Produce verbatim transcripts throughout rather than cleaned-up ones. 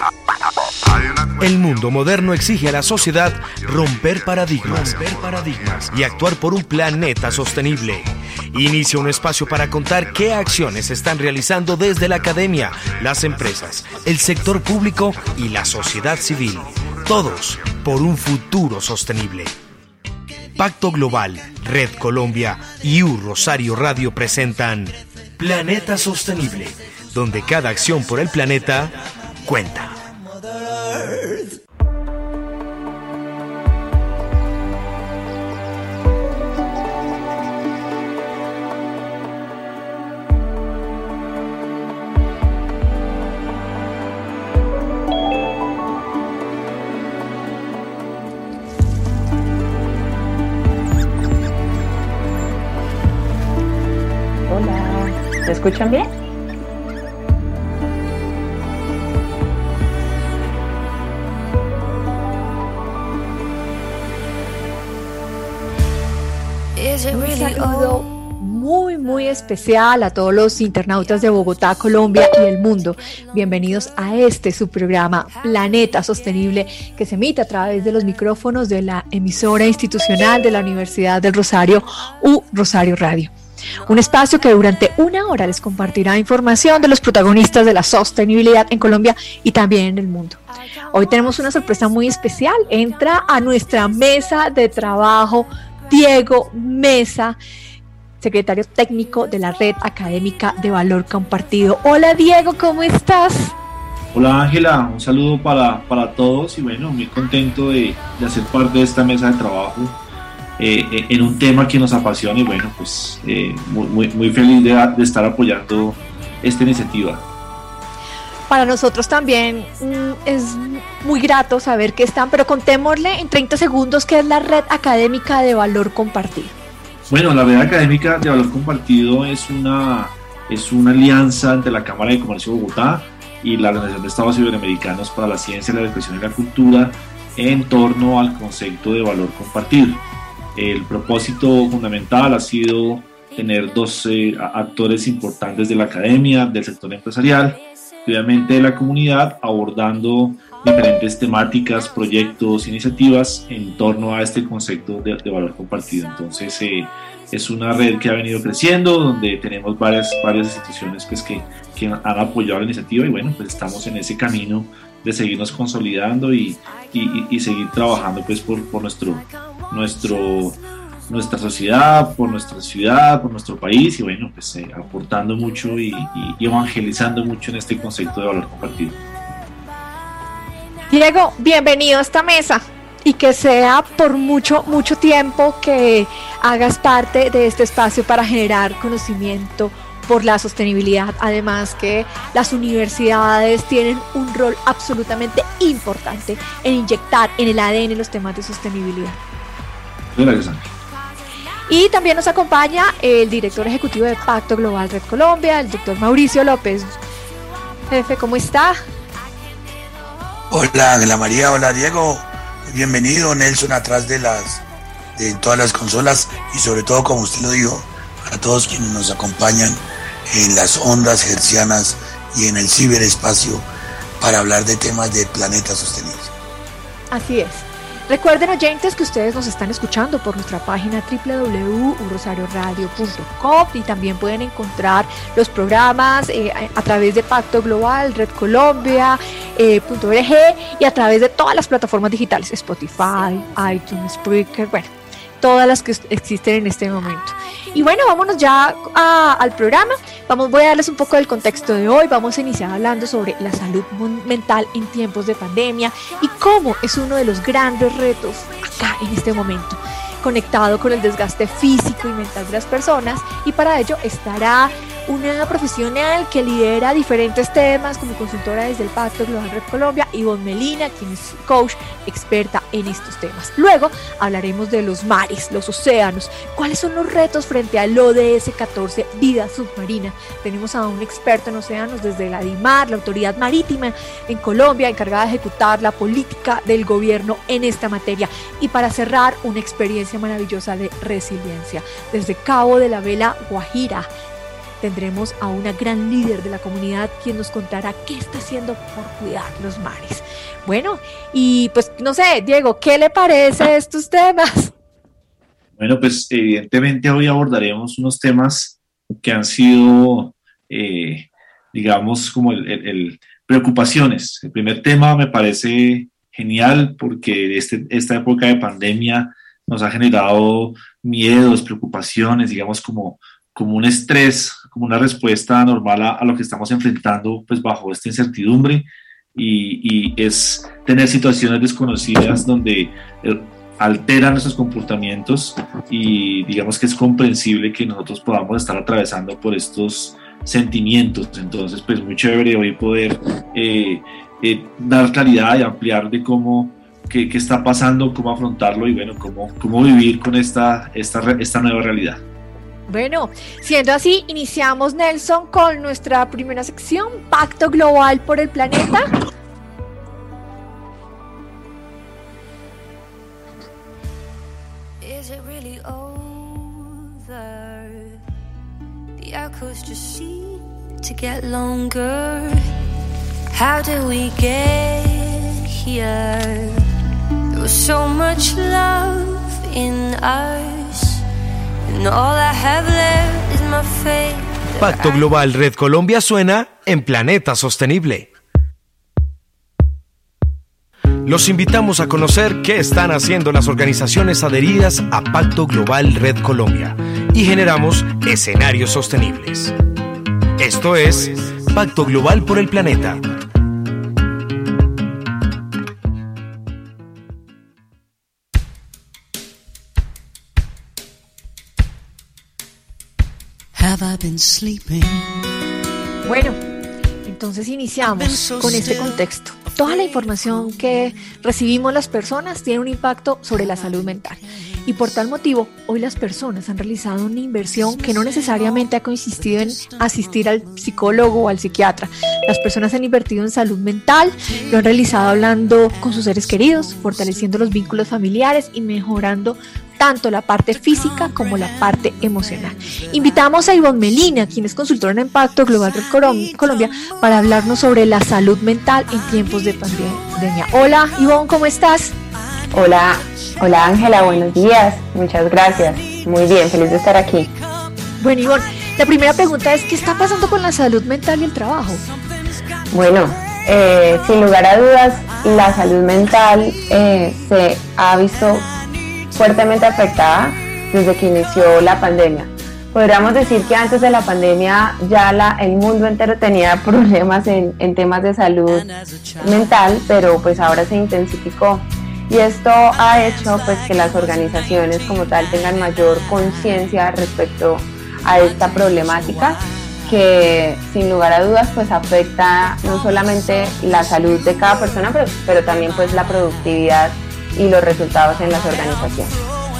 El mundo moderno exige a la sociedad romper paradigmas, romper paradigmas y actuar por un planeta sostenible. Inicia un espacio para contar qué acciones se están realizando desde la academia, las empresas, el sector público y la sociedad civil. Todos por un futuro sostenible. Pacto Global, Red Colombia y U Rosario Radio presentan Planeta Sostenible, donde cada acción por el planeta cuenta. ¿Me escuchan bien? Un saludo muy muy especial a todos los internautas de Bogotá, Colombia y el mundo. Bienvenidos a este su programa Planeta Sostenible, que se emite a través de los micrófonos de la emisora institucional de la Universidad del Rosario, U Rosario Radio. Un espacio que durante una hora les compartirá información de los protagonistas de la sostenibilidad en Colombia y también en el mundo. Hoy tenemos una sorpresa muy especial. Entra a nuestra mesa de trabajo Diego Mesa, secretario técnico de la Red Académica de Valor Compartido. Hola Diego, ¿cómo estás? Hola Ángela, un saludo para, para todos y bueno, muy contento de, de hacer parte de esta mesa de trabajo. Eh, en un tema que nos apasiona y bueno, pues eh, muy, muy, muy feliz de, de estar apoyando esta iniciativa. Para nosotros también mm, es muy grato saber que están, pero contémosle en treinta segundos qué es la Red Académica de Valor Compartido. Bueno, la Red Académica de Valor Compartido es una, es una alianza entre la Cámara de Comercio de Bogotá y la Organización de Estados Iberoamericanos para la Ciencia, la Educación y la Cultura en torno al concepto de valor compartido. El propósito fundamental ha sido tener dos eh, actores importantes de la academia, del sector empresarial, obviamente de la comunidad, abordando diferentes temáticas, proyectos, iniciativas en torno a este concepto de, de valor compartido. Entonces eh, es una red que ha venido creciendo, donde tenemos varias, varias instituciones pues, que, que han apoyado la iniciativa y bueno, pues estamos en ese camino de seguirnos consolidando y, y, y seguir trabajando pues, por, por nuestro nuestro nuestra sociedad, por nuestra ciudad, por nuestro país y bueno, pues eh, aportando mucho y, y, y evangelizando mucho en este concepto de valor compartido. Diego, bienvenido a esta mesa y que sea por mucho, mucho tiempo que hagas parte de este espacio para generar conocimiento por la sostenibilidad, además que las universidades tienen un rol absolutamente importante en inyectar en el A D N los temas de sostenibilidad. Gracias, Ángel. Y también nos acompaña el director ejecutivo de Pacto Global Red Colombia, el doctor Mauricio López. Jefe, ¿cómo está? Hola Ángela María, hola Diego, bienvenido. Nelson atrás de las de todas las consolas y sobre todo, como usted lo dijo, a todos quienes nos acompañan en las ondas hertzianas y en el ciberespacio para hablar de temas de planeta sostenible. Así es. Recuerden, oyentes, que ustedes nos están escuchando por nuestra página doble u doble u doble u punto u rosario radio punto com y también pueden encontrar los programas eh, a través de Pacto Global, Red Colombia, eh, punto org y a través de todas las plataformas digitales, Spotify, iTunes, Spreaker, bueno, todas las que existen en este momento. Y bueno, vámonos ya a, al programa. Vamos, voy a darles un poco del contexto de hoy. Vamos a iniciar hablando sobre la salud mental en tiempos de pandemia y cómo es uno de los grandes retos acá en este momento, conectado con el desgaste físico y mental de las personas, y para ello estará una profesional que lidera diferentes temas como consultora desde el Pacto Global Red Colombia, Ivonne Melina, quien es coach experta en estos temas. Luego hablaremos de los mares, los océanos, cuáles son los retos frente al O D S catorce, vida submarina. Tenemos a un experto en océanos desde la DIMAR, la Autoridad Marítima en Colombia, encargada de ejecutar la política del gobierno en esta materia. Y para cerrar, una experiencia maravillosa de resiliencia desde Cabo de la Vela, Guajira. tendremos a una gran líder de la comunidad quien nos contará qué está haciendo por cuidar los mares. Bueno, y pues no sé, Diego, ¿qué le parece estos temas? Bueno, pues evidentemente hoy abordaremos unos temas que han sido, eh, digamos, como el, el, el preocupaciones. El primer tema me parece genial porque este, esta época de pandemia nos ha generado miedos, preocupaciones, digamos como, como un estrés, como una respuesta normal a, a lo que estamos enfrentando pues bajo esta incertidumbre y, y es tener situaciones desconocidas donde eh, alteran nuestros comportamientos y digamos que es comprensible que nosotros podamos estar atravesando por estos sentimientos. Entonces pues muy chévere hoy poder eh, eh, dar claridad y ampliar de cómo qué, qué está pasando, cómo afrontarlo y bueno, cómo, cómo vivir con esta, esta, esta nueva realidad. Bueno, siendo así, iniciamos, Nelson, con nuestra primera sección, Pacto Global por el Planeta. Is it really over? The echoes just seem to get longer. How did we get here? There was so much love in us, and all I have left is my faith. Pacto Global Red Colombia suena en Planeta Sostenible. Los invitamos a conocer qué están haciendo las organizaciones adheridas a Pacto Global Red Colombia y generamos escenarios sostenibles. Esto es Pacto Global por el Planeta. Bueno, entonces iniciamos con este contexto. Toda la información que recibimos las personas tiene un impacto sobre la salud mental. Y por tal motivo, hoy las personas han realizado una inversión que no necesariamente ha consistido en asistir al psicólogo o al psiquiatra. Las personas han invertido en salud mental, lo han realizado hablando con sus seres queridos, fortaleciendo los vínculos familiares y mejorando tanto la parte física como la parte emocional. Invitamos a Ivonne Melina, quien es consultora en Pacto Global Red Colombia, para hablarnos sobre la salud mental en tiempos de pandemia. Hola, Ivonne, ¿cómo estás? Hola, hola Ángela, buenos días, muchas gracias. Muy bien, feliz de estar aquí. Bueno, Ivonne, la primera pregunta es, ¿qué está pasando con la salud mental y el trabajo? Bueno, eh, sin lugar a dudas, la salud mental eh, se ha visto fuertemente afectada desde que inició la pandemia. Podríamos decir que antes de la pandemia ya la, el mundo entero tenía problemas en, en temas de salud mental, pero pues ahora se intensificó. Y esto ha hecho pues que las organizaciones como tal tengan mayor conciencia respecto a esta problemática que sin lugar a dudas pues afecta no solamente la salud de cada persona, pero, pero también pues la productividad y los resultados en las organizaciones.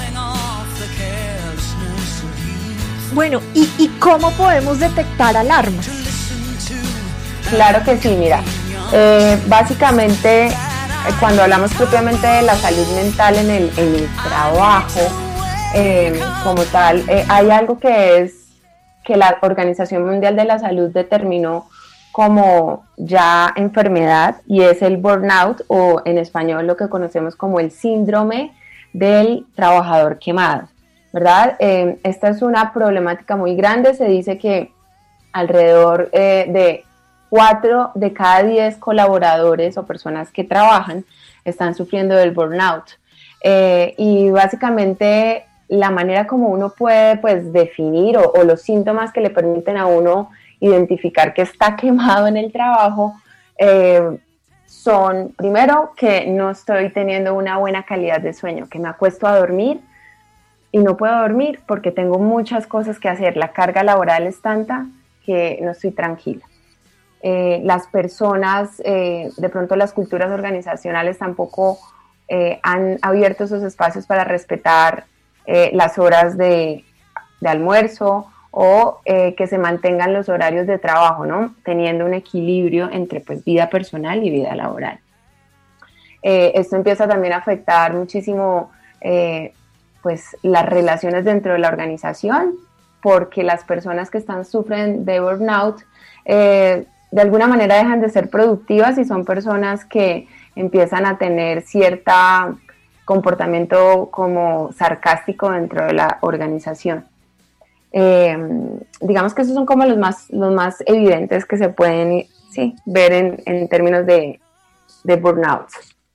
Bueno, ¿y, y cómo podemos detectar alarmas? Claro que sí, mira, eh, básicamente cuando hablamos propiamente de la salud mental en el, en el trabajo, eh, como tal, eh, hay algo que es que la Organización Mundial de la Salud determinó como ya enfermedad y es el burnout o en español lo que conocemos como el síndrome del trabajador quemado, ¿verdad? Eh, esta es una problemática muy grande, se dice que alrededor eh, de cuatro de cada diez colaboradores o personas que trabajan están sufriendo del burnout. Eh, y básicamente la manera como uno puede pues, definir o, o los síntomas que le permiten a uno identificar que está quemado en el trabajo eh, son, primero, que no estoy teniendo una buena calidad de sueño, que me acuesto a dormir y no puedo dormir porque tengo muchas cosas que hacer. La carga laboral es tanta que no estoy tranquila. Eh, las personas, eh, de pronto las culturas organizacionales tampoco eh, han abierto esos espacios para respetar eh, las horas de, de almuerzo o eh, que se mantengan los horarios de trabajo, ¿no? Teniendo un equilibrio entre pues, vida personal y vida laboral. Eh, esto empieza también a afectar muchísimo eh, pues, las relaciones dentro de la organización porque las personas que están sufren de burnout eh, de alguna manera dejan de ser productivas y son personas que empiezan a tener cierto comportamiento como sarcástico dentro de la organización. Eh, digamos que esos son como los más, los más evidentes que se pueden sí, ver en, en términos de, de burnout.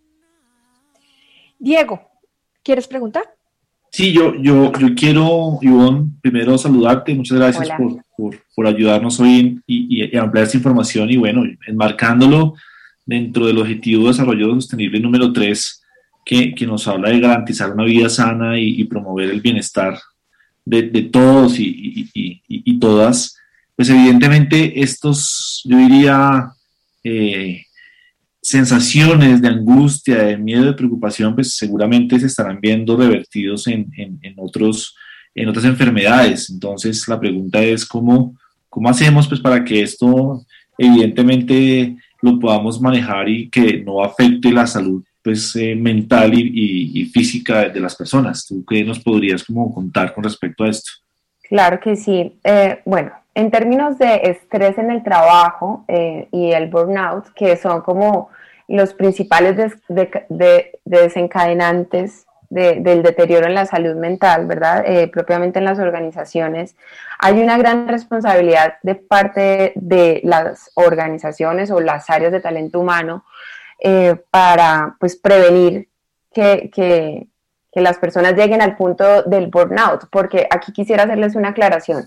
Diego, ¿quieres preguntar? Sí, yo, yo, yo quiero, Ivonne, primero saludarte, muchas gracias por, por, por ayudarnos hoy y, y, y ampliar esta información y bueno, enmarcándolo dentro del objetivo de desarrollo sostenible número tres, que, que nos habla de garantizar una vida sana y, y promover el bienestar de, de todos y, y, y, y todas, pues evidentemente estos, yo diría, eh, sensaciones de angustia, de miedo, de preocupación, pues seguramente se estarán viendo revertidos en, en, en, otros, en otras enfermedades. Entonces la pregunta es cómo, cómo hacemos pues para que esto evidentemente lo podamos manejar y que no afecte la salud pues eh, mental y, y, y física de, de las personas. ¿Tú qué nos podrías como contar con respecto a esto? Claro que sí. Eh, bueno, en términos de estrés en el trabajo eh, y el burnout, que son como los principales de, de, de, de desencadenantes de, del deterioro en la salud mental, ¿verdad? Eh, propiamente en las organizaciones, hay una gran responsabilidad de parte de las organizaciones o las áreas de talento humano eh, para pues, prevenir que, que, que las personas lleguen al punto del burnout, porque aquí quisiera hacerles una aclaración.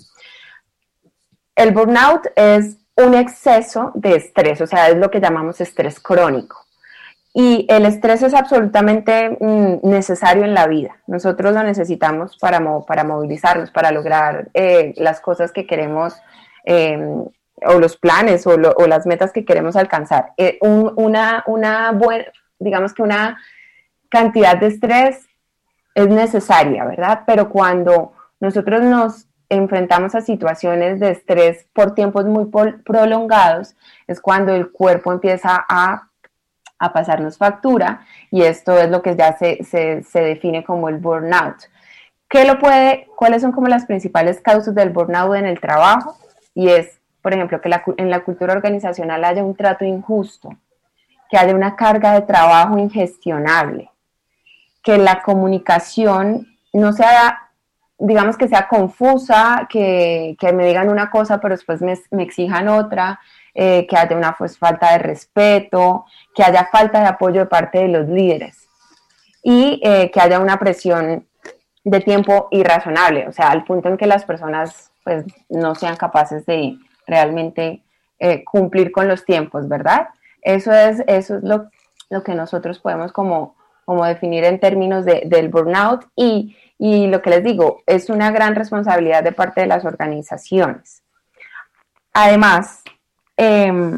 El burnout es un exceso de estrés, o sea, es lo que llamamos estrés crónico. Y el estrés es absolutamente mm, necesario en la vida. Nosotros lo necesitamos para, mo- para movilizarnos, para lograr eh, las cosas que queremos, eh, o los planes o, lo, o las metas que queremos alcanzar. Eh, un, una, una buena, digamos que una cantidad de estrés es necesaria, ¿verdad? Pero cuando nosotros nos enfrentamos a situaciones de estrés por tiempos muy pol- prolongados, es cuando el cuerpo empieza a, a pasarnos factura, y esto es lo que ya se, se, se define como el burnout. ¿Qué lo puede, cuáles son como las principales causas del burnout en el trabajo? Y es, por ejemplo, que la, en la cultura organizacional haya un trato injusto, que haya una carga de trabajo ingestionable, que la comunicación no sea, digamos que sea confusa, que, que me digan una cosa pero después me, me exijan otra, eh, que haya una pues, falta de respeto, que haya falta de apoyo de parte de los líderes y eh, que haya una presión de tiempo irrazonable, o sea, al punto en que las personas pues, no sean capaces de realmente eh, cumplir con los tiempos, ¿verdad? Eso es, eso es lo, lo que nosotros podemos como, como definir en términos de, del burnout y, y lo que les digo, es una gran responsabilidad de parte de las organizaciones. Además, eh,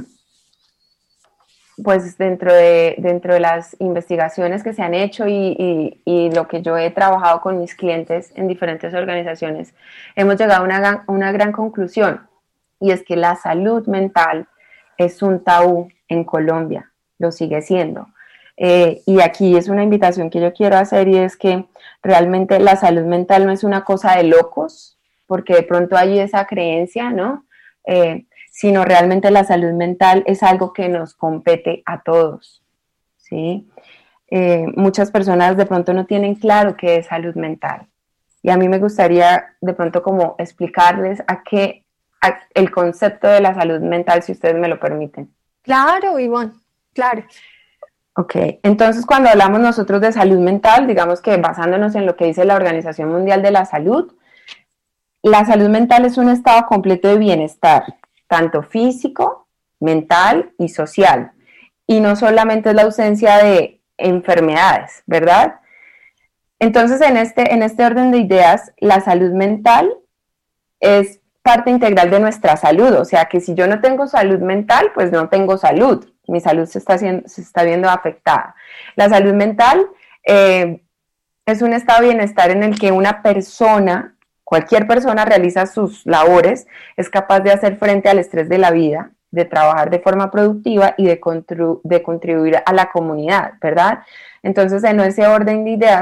pues dentro de, dentro de las investigaciones que se han hecho y, y, y lo que yo he trabajado con mis clientes en diferentes organizaciones, hemos llegado a una, una gran conclusión, y es que la salud mental es un tabú en Colombia, lo sigue siendo. Eh, y aquí es una invitación que yo quiero hacer, y es que realmente la salud mental no es una cosa de locos, porque de pronto hay esa creencia, ¿no? Eh, sino realmente la salud mental es algo que nos compete a todos, ¿sí? Eh, muchas personas de pronto no tienen claro qué es salud mental, y a mí me gustaría de pronto como explicarles a qué, a, el concepto de la salud mental, si ustedes me lo permiten. Claro, Ivonne, claro. Ok, entonces cuando hablamos nosotros de salud mental, digamos que basándonos en lo que dice la Organización Mundial de la Salud, la salud mental es un estado completo de bienestar, tanto físico, mental y social, y no solamente es la ausencia de enfermedades, ¿verdad? Entonces, en este, en este orden de ideas, la salud mental es parte integral de nuestra salud, o sea que si yo no tengo salud mental, pues no tengo salud, mi salud se está, haciendo, se está viendo afectada. La salud mental eh, es un estado de bienestar en el que una persona, cualquier persona realiza sus labores, es capaz de hacer frente al estrés de la vida, de trabajar de forma productiva y de, contru- de contribuir a la comunidad, ¿verdad? Entonces, en ese orden de ideas,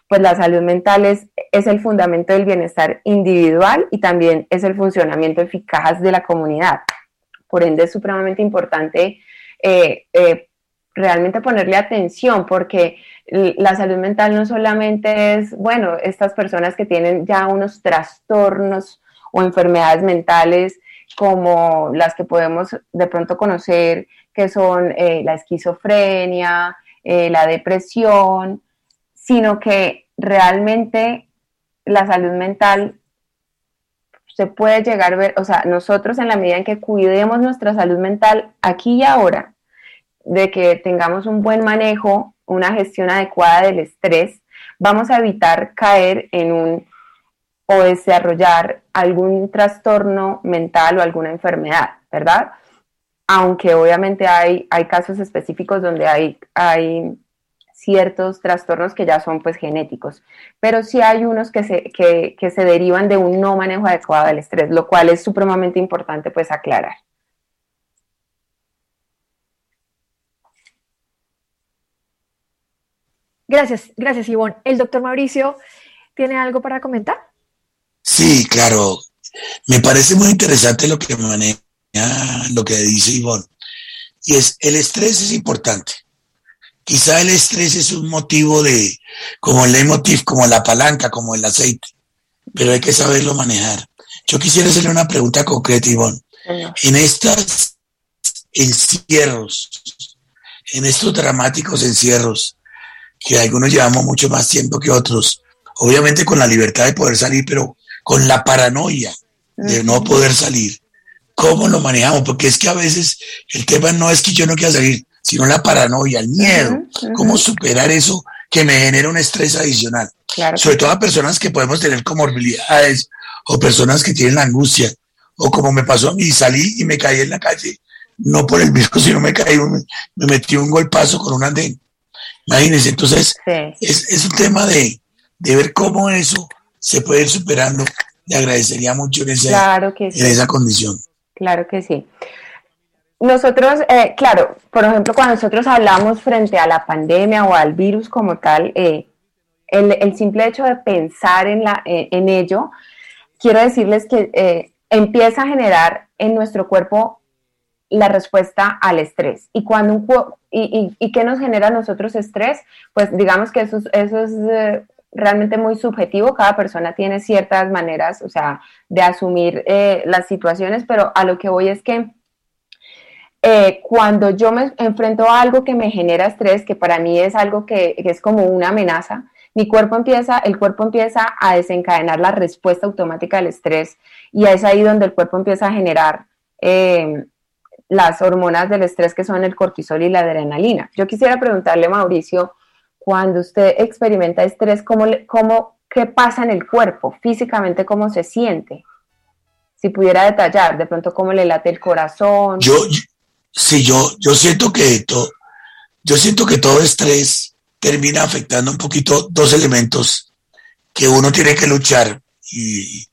pues la salud mental es, es el fundamento del bienestar individual y también es el funcionamiento eficaz de la comunidad. Por ende es supremamente importante eh, eh, realmente ponerle atención, porque la salud mental no solamente es, bueno, estas personas que tienen ya unos trastornos o enfermedades mentales como las que podemos de pronto conocer, que son eh, la esquizofrenia, eh, la depresión, sino que realmente la salud mental se puede llegar a ver, o sea, nosotros en la medida en que cuidemos nuestra salud mental aquí y ahora, de que tengamos un buen manejo, una gestión adecuada del estrés, vamos a evitar caer en un o desarrollar algún trastorno mental o alguna enfermedad, ¿verdad? Aunque obviamente hay, hay casos específicos donde hay, hay ciertos trastornos que ya son pues genéticos, pero sí hay unos que se, que, que se derivan de un no manejo adecuado del estrés, lo cual es supremamente importante pues aclarar. Gracias, gracias Ivonne. ¿El doctor Mauricio tiene algo para comentar? Sí, claro. Me parece muy interesante lo que maneja, lo que dice Ivonne. Y es, el estrés es importante. Quizá el estrés es un motivo de, como el leitmotiv, como la palanca, como el aceite, pero hay que saberlo manejar. Yo quisiera hacerle una pregunta concreta, Ivonne. En estos encierros, en estos dramáticos encierros, que algunos llevamos mucho más tiempo que otros, obviamente con la libertad de poder salir, pero con la paranoia de no poder salir, ¿cómo lo manejamos? Porque es que a veces el tema no es que yo no quiera salir, sino la paranoia, el miedo. Uh-huh, uh-huh. ¿Cómo superar eso que me genera un estrés adicional? Claro. Sobre todo a personas que podemos tener comorbilidades o personas que tienen la angustia, o como me pasó a mí, salí y me caí en la calle, no por el virus, sino me caí, me, me metí un golpazo con un andén. Imagínense, entonces sí. es, es un tema de, de ver cómo eso se puede ir superando. Le agradecería mucho en, ese, claro que sí. en esa condición. Claro que sí. Nosotros, eh, claro, por ejemplo, cuando nosotros hablamos frente a la pandemia o al virus como tal, eh, el, el simple hecho de pensar en, la, eh, en ello, quiero decirles que eh, empieza a generar en nuestro cuerpo la respuesta al estrés. Y cuando un y, y, y qué nos genera a nosotros estrés, pues digamos que eso, eso es eh, realmente muy subjetivo. Cada persona tiene ciertas maneras, o sea, de asumir eh, las situaciones, pero a lo que voy es que eh, cuando yo me enfrento a algo que me genera estrés, que para mí es algo que, que es como una amenaza, mi cuerpo empieza, el cuerpo empieza a desencadenar la respuesta automática al estrés, y es ahí donde el cuerpo empieza a generar eh, las hormonas del estrés, que son el cortisol y la adrenalina. Yo quisiera preguntarle, Mauricio, cuando usted experimenta estrés, ¿cómo, cómo, ¿qué pasa en el cuerpo? Físicamente, ¿cómo se siente? Si pudiera detallar, de pronto, ¿cómo le late el corazón? Yo, yo sí, yo, yo siento que to, yo siento que todo estrés termina afectando un poquito dos elementos que uno tiene que luchar, y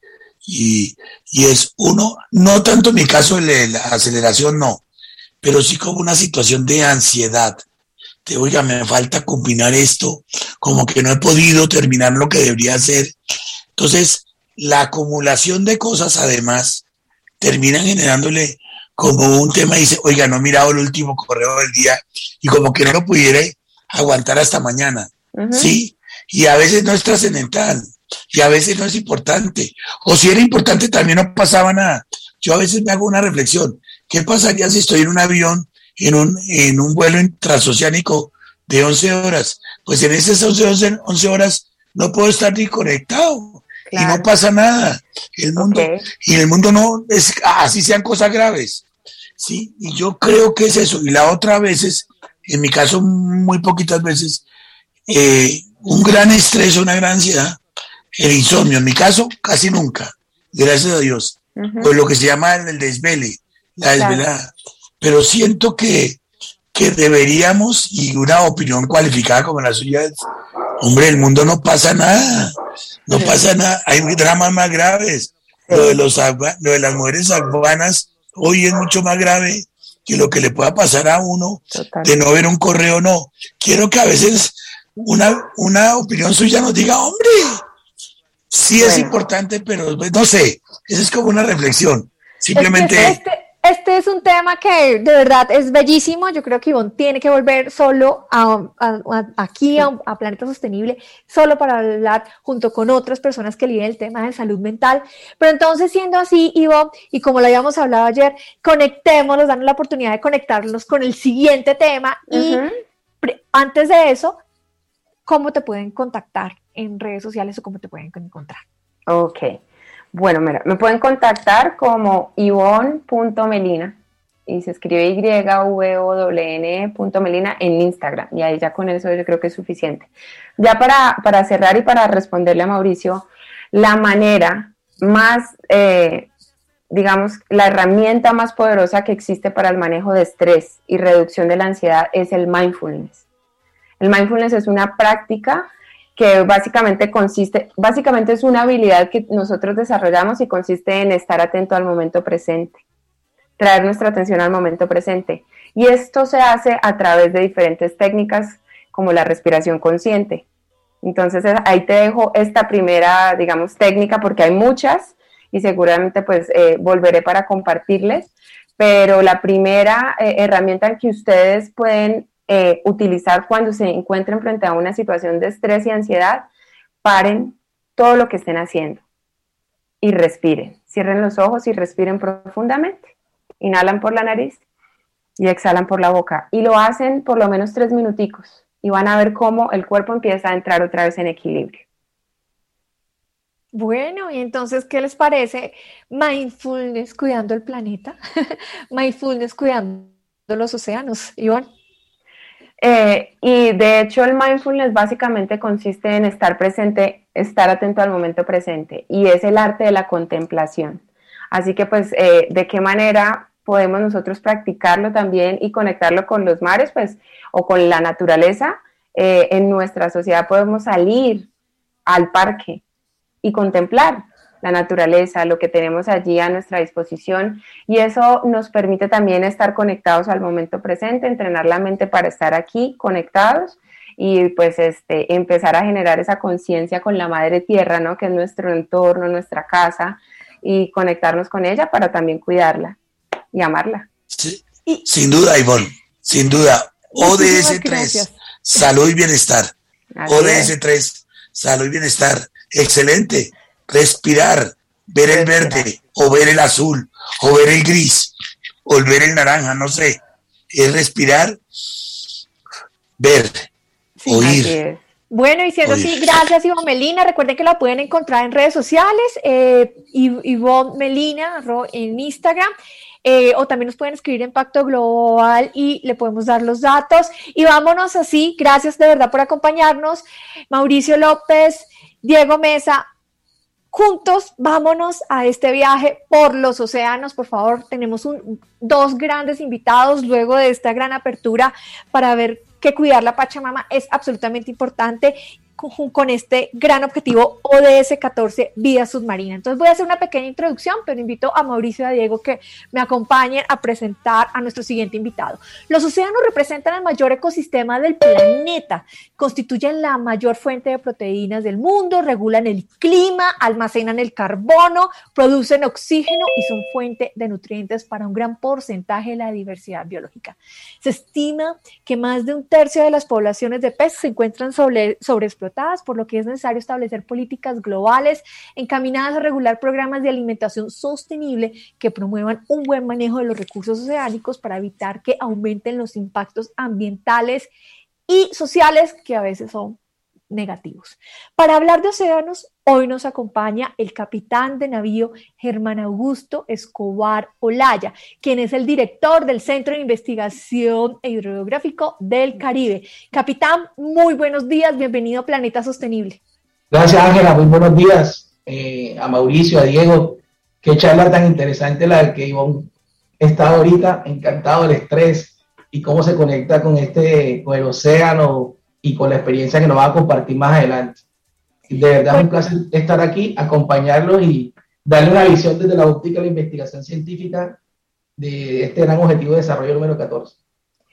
Y, y es uno, no tanto en mi caso de la aceleración, no, pero sí como una situación de ansiedad, de oiga, me falta combinar esto, como que no he podido terminar lo que debería hacer. Entonces, la acumulación de cosas además termina generándole como un tema, dice, oiga, no he mirado el último correo del día, y como que no lo pudiera aguantar hasta mañana, uh-huh. ¿sí? Y a veces no es trascendental, y a veces no es importante, o si era importante también no pasaba nada. Yo a veces me hago una reflexión, ¿qué pasaría si estoy en un avión, en un, en un vuelo transoceánico de once horas? Pues en esas once horas no puedo estar ni conectado, claro. Y no pasa nada. El mundo, okay. Y el mundo no, es así sean cosas graves, ¿sí? Y yo creo que es eso. Y la otra veces, en mi caso muy poquitas veces, eh, un gran estrés, una gran ansiedad, el insomnio, en mi caso, casi nunca, gracias a Dios, uh-huh. Pues lo que se llama el desvele, la desvelada. Claro. Pero siento que, que deberíamos, y una opinión cualificada como la suya es, hombre, el mundo no pasa nada, no sí. pasa nada, hay dramas más graves. Sí. Lo de los lo de las mujeres afganas hoy es mucho más grave que lo que le pueda pasar a uno. Total. De no ver un correo, no. Quiero que a veces una, una opinión suya nos diga, hombre, sí es bueno. importante, pero no sé, esa es como una reflexión. Simplemente... Este, este, este es un tema que de verdad es bellísimo. Yo creo que Ivonne tiene que volver solo a, a, a, aquí a, a Planeta Sostenible, solo para hablar junto con otras personas que lideren el tema de salud mental. Pero entonces, siendo así, Ivonne, y como lo habíamos hablado ayer, conectémonos, danos la oportunidad de conectarnos con el siguiente tema. Uh-huh. Y pre- antes de eso, ¿cómo te pueden contactar en redes sociales o cómo te pueden encontrar? Ok. Bueno, mira, me pueden contactar como ivonne punto melina y se escribe Y V O N E punto melina en Instagram, y ahí ya con eso yo creo que es suficiente. Ya para, para cerrar y para responderle a Mauricio, la manera más, eh, digamos, la herramienta más poderosa que existe para el manejo de estrés y reducción de la ansiedad es el mindfulness. El mindfulness es una práctica que básicamente consiste, básicamente es una habilidad que nosotros desarrollamos y consiste en estar atento al momento presente, traer nuestra atención al momento presente. Y esto se hace a través de diferentes técnicas como la respiración consciente. Entonces ahí te dejo esta primera, digamos, técnica, porque hay muchas y seguramente pues eh, volveré para compartirles, pero la primera eh, herramienta que ustedes pueden Eh, utilizar cuando se encuentren frente a una situación de estrés y ansiedad, paren todo lo que estén haciendo y respiren. Cierren los ojos y respiren profundamente. Inhalan por la nariz y exhalan por la boca. Y lo hacen por lo menos tres minuticos y van a ver cómo el cuerpo empieza a entrar otra vez en equilibrio. Bueno, y entonces, ¿qué les parece? Mindfulness cuidando el planeta. Mindfulness cuidando los océanos. Ivonne. Eh, y de hecho el mindfulness básicamente consiste en estar presente, estar atento al momento presente, y es el arte de la contemplación. Así que pues eh, de qué manera podemos nosotros practicarlo también y conectarlo con los mares, pues, o con la naturaleza. Eh, en nuestra sociedad podemos salir al parque y contemplar la naturaleza, lo que tenemos allí a nuestra disposición, y eso nos permite también estar conectados al momento presente, entrenar la mente para estar aquí conectados y pues este, empezar a generar esa conciencia con la madre tierra, ¿no? Que es nuestro entorno, nuestra casa, y conectarnos con ella para también cuidarla y amarla. Sí, sin duda, Ivonne, sin duda. O D S tres, salud y bienestar. Así O D S tres, salud y bienestar. Excelente. Respirar, ver el verde, o ver el azul, o ver el gris, o ver el naranja, no sé. Es respirar, ver, sí, oír. Bueno, y siendo así, gracias Ivonne Melina. Recuerden que la pueden encontrar en redes sociales, eh, Ivonne Melina en Instagram. Eh, o también nos pueden escribir en Pacto Global y le podemos dar los datos. Y vámonos así, gracias de verdad por acompañarnos. Mauricio López, Diego Mesa, juntos vámonos a este viaje por los océanos. Por favor, tenemos un, dos grandes invitados luego de esta gran apertura para ver que cuidar la Pachamama es absolutamente importante con, con este gran objetivo O D S catorce, vida submarina. Entonces voy a hacer una pequeña introducción, pero invito a Mauricio y a Diego que me acompañen a presentar a nuestro siguiente invitado. Los océanos representan el mayor ecosistema del planeta, constituyen la mayor fuente de proteínas del mundo, regulan el clima, almacenan el carbono, producen oxígeno y son fuente de nutrientes para un gran porcentaje de la diversidad biológica. Se estima que más de un tercio de las poblaciones de peces se encuentran sobre, sobreexplotadas, por lo que es necesario establecer políticas globales encaminadas a regular programas de alimentación sostenible que promuevan un buen manejo de los recursos oceánicos para evitar que aumenten los impactos ambientales y sociales que a veces son negativos. Para hablar de océanos, hoy nos acompaña el capitán de navío Germán Augusto Escobar Olaya, quien es el director del Centro de Investigación e Hidrográfico del Caribe. Capitán, muy buenos días, bienvenido a Planeta Sostenible. Gracias, Ángela, muy buenos días eh, a Mauricio, a Diego. Qué charla tan interesante la que Ivonne está ahorita, encantado del estrés y cómo se conecta con, este, con el océano y con la experiencia que nos va a compartir más adelante. De verdad es un placer estar aquí, acompañarlos y darle una visión desde la óptica de la investigación científica de este gran objetivo de desarrollo número catorce.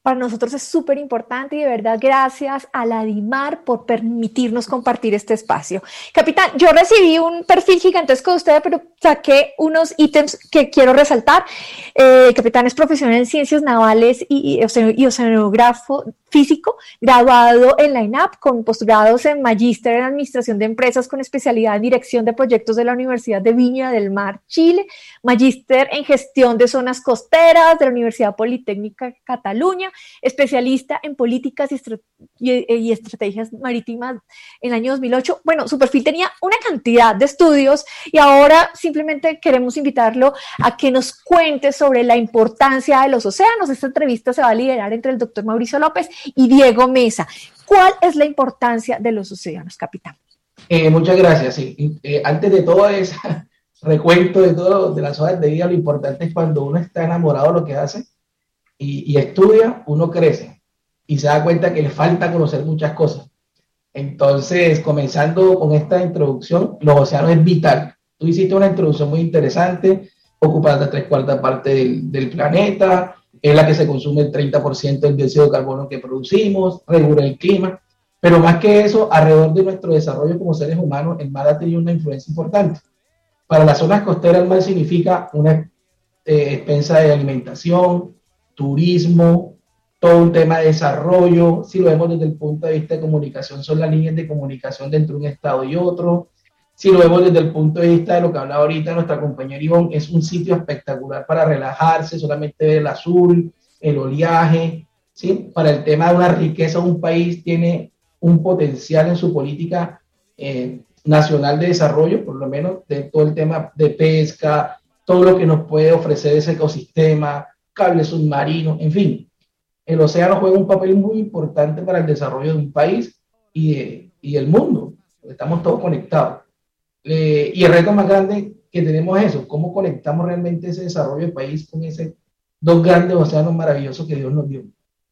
Para nosotros es súper importante y de verdad gracias a la DIMAR por permitirnos compartir este espacio. Capitán, yo recibí un perfil gigantesco de usted, pero saqué unos ítems que quiero resaltar. Eh, capitán es profesional en ciencias navales y, y, y oceanógrafo físico, graduado en la I N A P con posgrados en magíster en administración de empresas con especialidad en dirección de proyectos de la Universidad de Viña del Mar, Chile, magíster en gestión de zonas costeras de la Universidad Politécnica de Cataluña, especialista en políticas y, estrat y, y estrategias marítimas en el año dos mil ocho. Bueno, su perfil tenía una cantidad de estudios y ahora simplemente queremos invitarlo a que nos cuente sobre la importancia de los océanos. Esta entrevista se va a liderar entre el doctor Mauricio López y Diego Mesa. ¿Cuál es la importancia de los océanos, capitán? Eh, muchas gracias. Sí. Eh, antes de todo ese recuento de todo de las horas de vida, lo importante es cuando uno está enamorado de lo que hace y, y estudia, uno crece y se da cuenta que le falta conocer muchas cosas. Entonces, comenzando con esta introducción, los océanos es vital. Tú hiciste una introducción muy interesante, ocupa la tres cuartas partes del, del planeta, es la que se consume el treinta por ciento del dióxido de carbono que producimos, regula el clima, pero más que eso, alrededor de nuestro desarrollo como seres humanos, el mar ha tenido una influencia importante. Para las zonas costeras, el mar significa una eh, expensa de alimentación, turismo, todo un tema de desarrollo. Si lo vemos desde el punto de vista de comunicación, son las líneas de comunicación entre un estado y otro. Si lo vemos desde el punto de vista de lo que hablaba ahorita nuestra compañera Ivonne, es un sitio espectacular para relajarse, solamente ver el azul, el oleaje, ¿sí? Para el tema de una riqueza, un país tiene un potencial en su política eh, nacional de desarrollo, por lo menos de todo el tema de pesca, todo lo que nos puede ofrecer ese ecosistema, cables submarinos, en fin. El océano juega un papel muy importante para el desarrollo de un país y, de, y del mundo. Estamos todos conectados. Eh, y el reto más grande que tenemos es eso, cómo conectamos realmente ese desarrollo del país con esos dos grandes océanos maravillosos que Dios nos dio.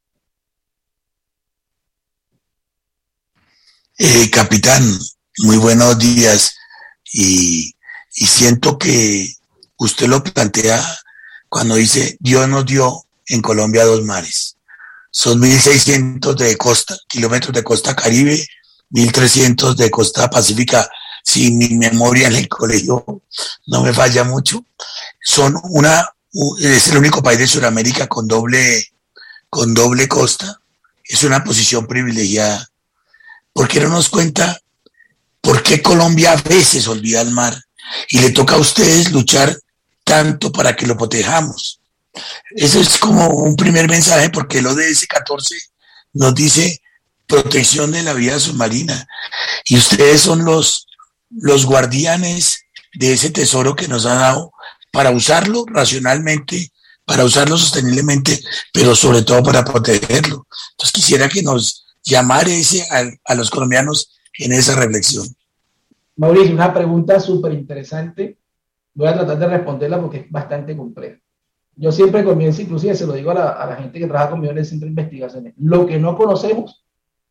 Eh, capitán, muy buenos días y, y siento que usted lo plantea cuando dice Dios nos dio en Colombia dos mares. Son mil seiscientos de costa, kilómetros de costa Caribe, mil trescientos de costa Pacífica, si mi memoria en el colegio no me falla mucho. Son una, es el único país de Sudamérica con doble, con doble costa. Es una posición privilegiada. ¿Por qué no nos cuenta por qué Colombia a veces olvida el mar y le toca a ustedes luchar tanto para que lo protejamos? Eso es como un primer mensaje, porque el O D S catorce nos dice protección de la vida submarina y ustedes son los, los guardianes de ese tesoro que nos ha dado para usarlo racionalmente, para usarlo sosteniblemente, pero sobre todo para protegerlo. Entonces quisiera que nos llamara ese a, a los colombianos en esa reflexión. Mauricio, una pregunta súper interesante. Voy a tratar de responderla porque es bastante compleja. Yo siempre comienzo, inclusive se lo digo a la, a la gente que trabaja conmigo en el centro de investigaciones, lo que no conocemos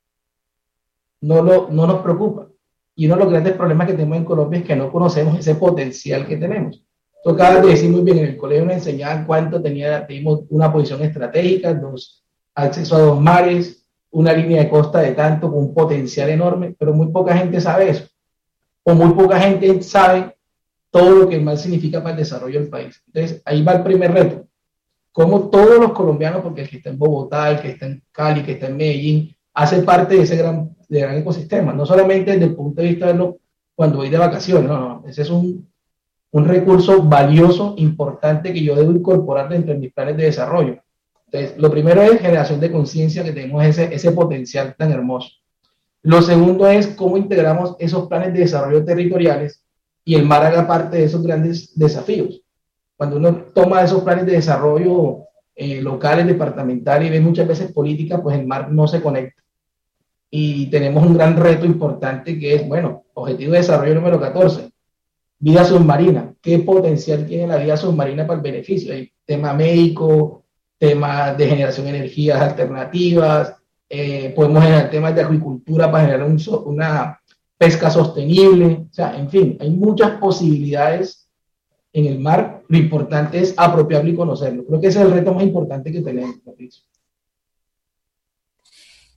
no, lo, no nos preocupa. Y uno de los grandes problemas que tenemos en Colombia es que no conocemos ese potencial que tenemos. Tú acabas de decir muy bien, en el colegio nos enseñaban cuánto tenía, teníamos una posición estratégica, dos, acceso a dos mares, una línea de costa de tanto, con un potencial enorme, pero muy poca gente sabe eso. O muy poca gente sabe todo lo que el mar significa para el desarrollo del país. Entonces, ahí va el primer reto. Cómo todos los colombianos, porque el que está en Bogotá, el que está en Cali, el que está en Medellín, hace parte de ese gran, de gran ecosistema. No solamente desde el punto de vista de verlo cuando voy de vacaciones, no, no. Ese es un, un recurso valioso, importante, que yo debo incorporar dentro de mis planes de desarrollo. Entonces, lo primero es generación de conciencia, que tenemos ese, ese potencial tan hermoso. Lo segundo es cómo integramos esos planes de desarrollo territoriales y el mar haga parte de esos grandes desafíos. Cuando uno toma esos planes de desarrollo eh, locales, departamentales y ve muchas veces política, pues el mar no se conecta. Y tenemos un gran reto importante que es, bueno, objetivo de desarrollo número catorce, vida submarina. ¿Qué potencial tiene la vida submarina para el beneficio? Hay tema médico, tema de generación de energías alternativas, eh, podemos generar temas de agricultura para generar un, una pesca sostenible, o sea, en fin, hay muchas posibilidades en el mar. Lo importante es apropiarlo y conocerlo. Creo que ese es el reto más importante que tenemos, Patricio.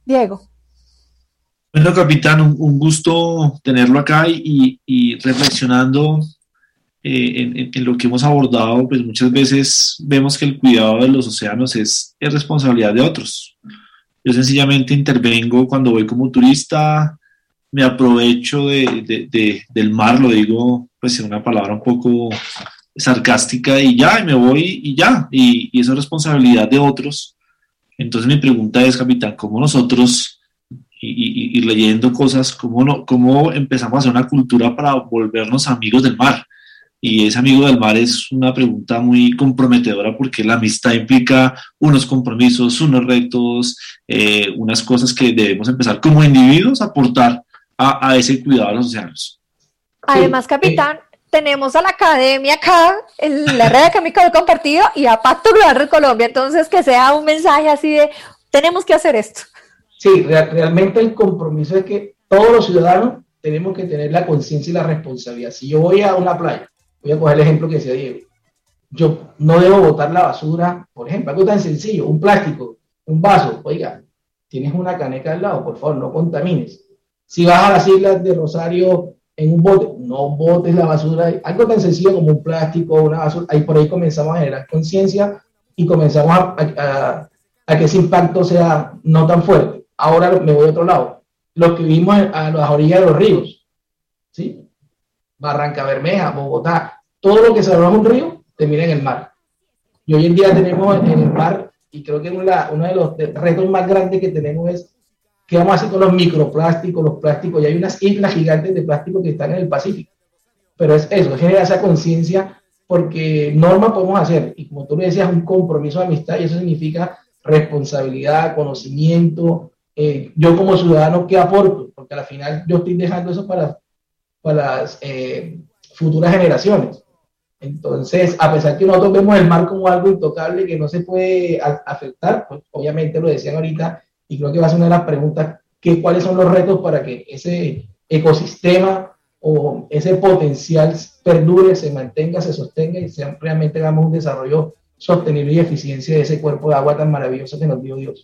Diego. Bueno, capitán, un, un gusto tenerlo acá y, y reflexionando eh, en, en, en lo que hemos abordado, pues muchas veces vemos que el cuidado de los océanos es, es responsabilidad de otros. Yo sencillamente intervengo cuando voy como turista, me aprovecho de, de, de, del mar, lo digo pues en una palabra un poco sarcástica, y ya, y me voy y ya, y, y eso es responsabilidad de otros. Entonces mi pregunta es, capitán, ¿cómo nosotros, y, y, y leyendo cosas, cómo, no, cómo empezamos a hacer una cultura para volvernos amigos del mar? Y ese amigo del mar es una pregunta muy comprometedora, porque la amistad implica unos compromisos, unos retos, eh, unas cosas que debemos empezar como individuos a aportar a, a ese cuidado de los océanos. Además, capitán, tenemos a la academia acá, en la red académica del compartido, y a Pacto Global Red Colombia, entonces que sea un mensaje así de, tenemos que hacer esto. Sí, real, realmente el compromiso es que todos los ciudadanos tenemos que tener la conciencia y la responsabilidad. Si yo voy a una playa, voy a coger el ejemplo que decía Diego, yo no debo botar la basura, por ejemplo, algo tan sencillo, un plástico, un vaso, oiga, tienes una caneca al lado, por favor, no contamines. Si vas a las islas de Rosario en un bote, no botes la basura, algo tan sencillo como un plástico, una basura, ahí por ahí comenzamos a generar conciencia y comenzamos a, a, a que ese impacto sea no tan fuerte. Ahora me voy a otro lado, los que vivimos a las orillas de los ríos, ¿sí? Barranca Bermeja, Bogotá, todo lo que se arroja un río termina en el mar. Y hoy en día tenemos en el mar, y creo que uno de los retos más grandes que tenemos es qué vamos a hacer con los microplásticos, los plásticos. Y hay unas islas gigantes de plástico que están en el Pacífico. Pero es eso, genera esa conciencia, porque norma podemos hacer, y como tú le decías, un compromiso de amistad, y eso significa responsabilidad, conocimiento. Eh, yo como ciudadano, ¿qué aporto? Porque al final yo estoy dejando eso para para las eh, futuras generaciones. Entonces, a pesar que nosotros vemos el mar como algo intocable que no se puede a, afectar, pues obviamente lo decían ahorita, y creo que va a ser una de las preguntas, que, ¿cuáles son los retos para que ese ecosistema o ese potencial perdure, se mantenga, se sostenga y sea, realmente hagamos un desarrollo sostenible y eficiencia de ese cuerpo de agua tan maravilloso que nos dio Dios?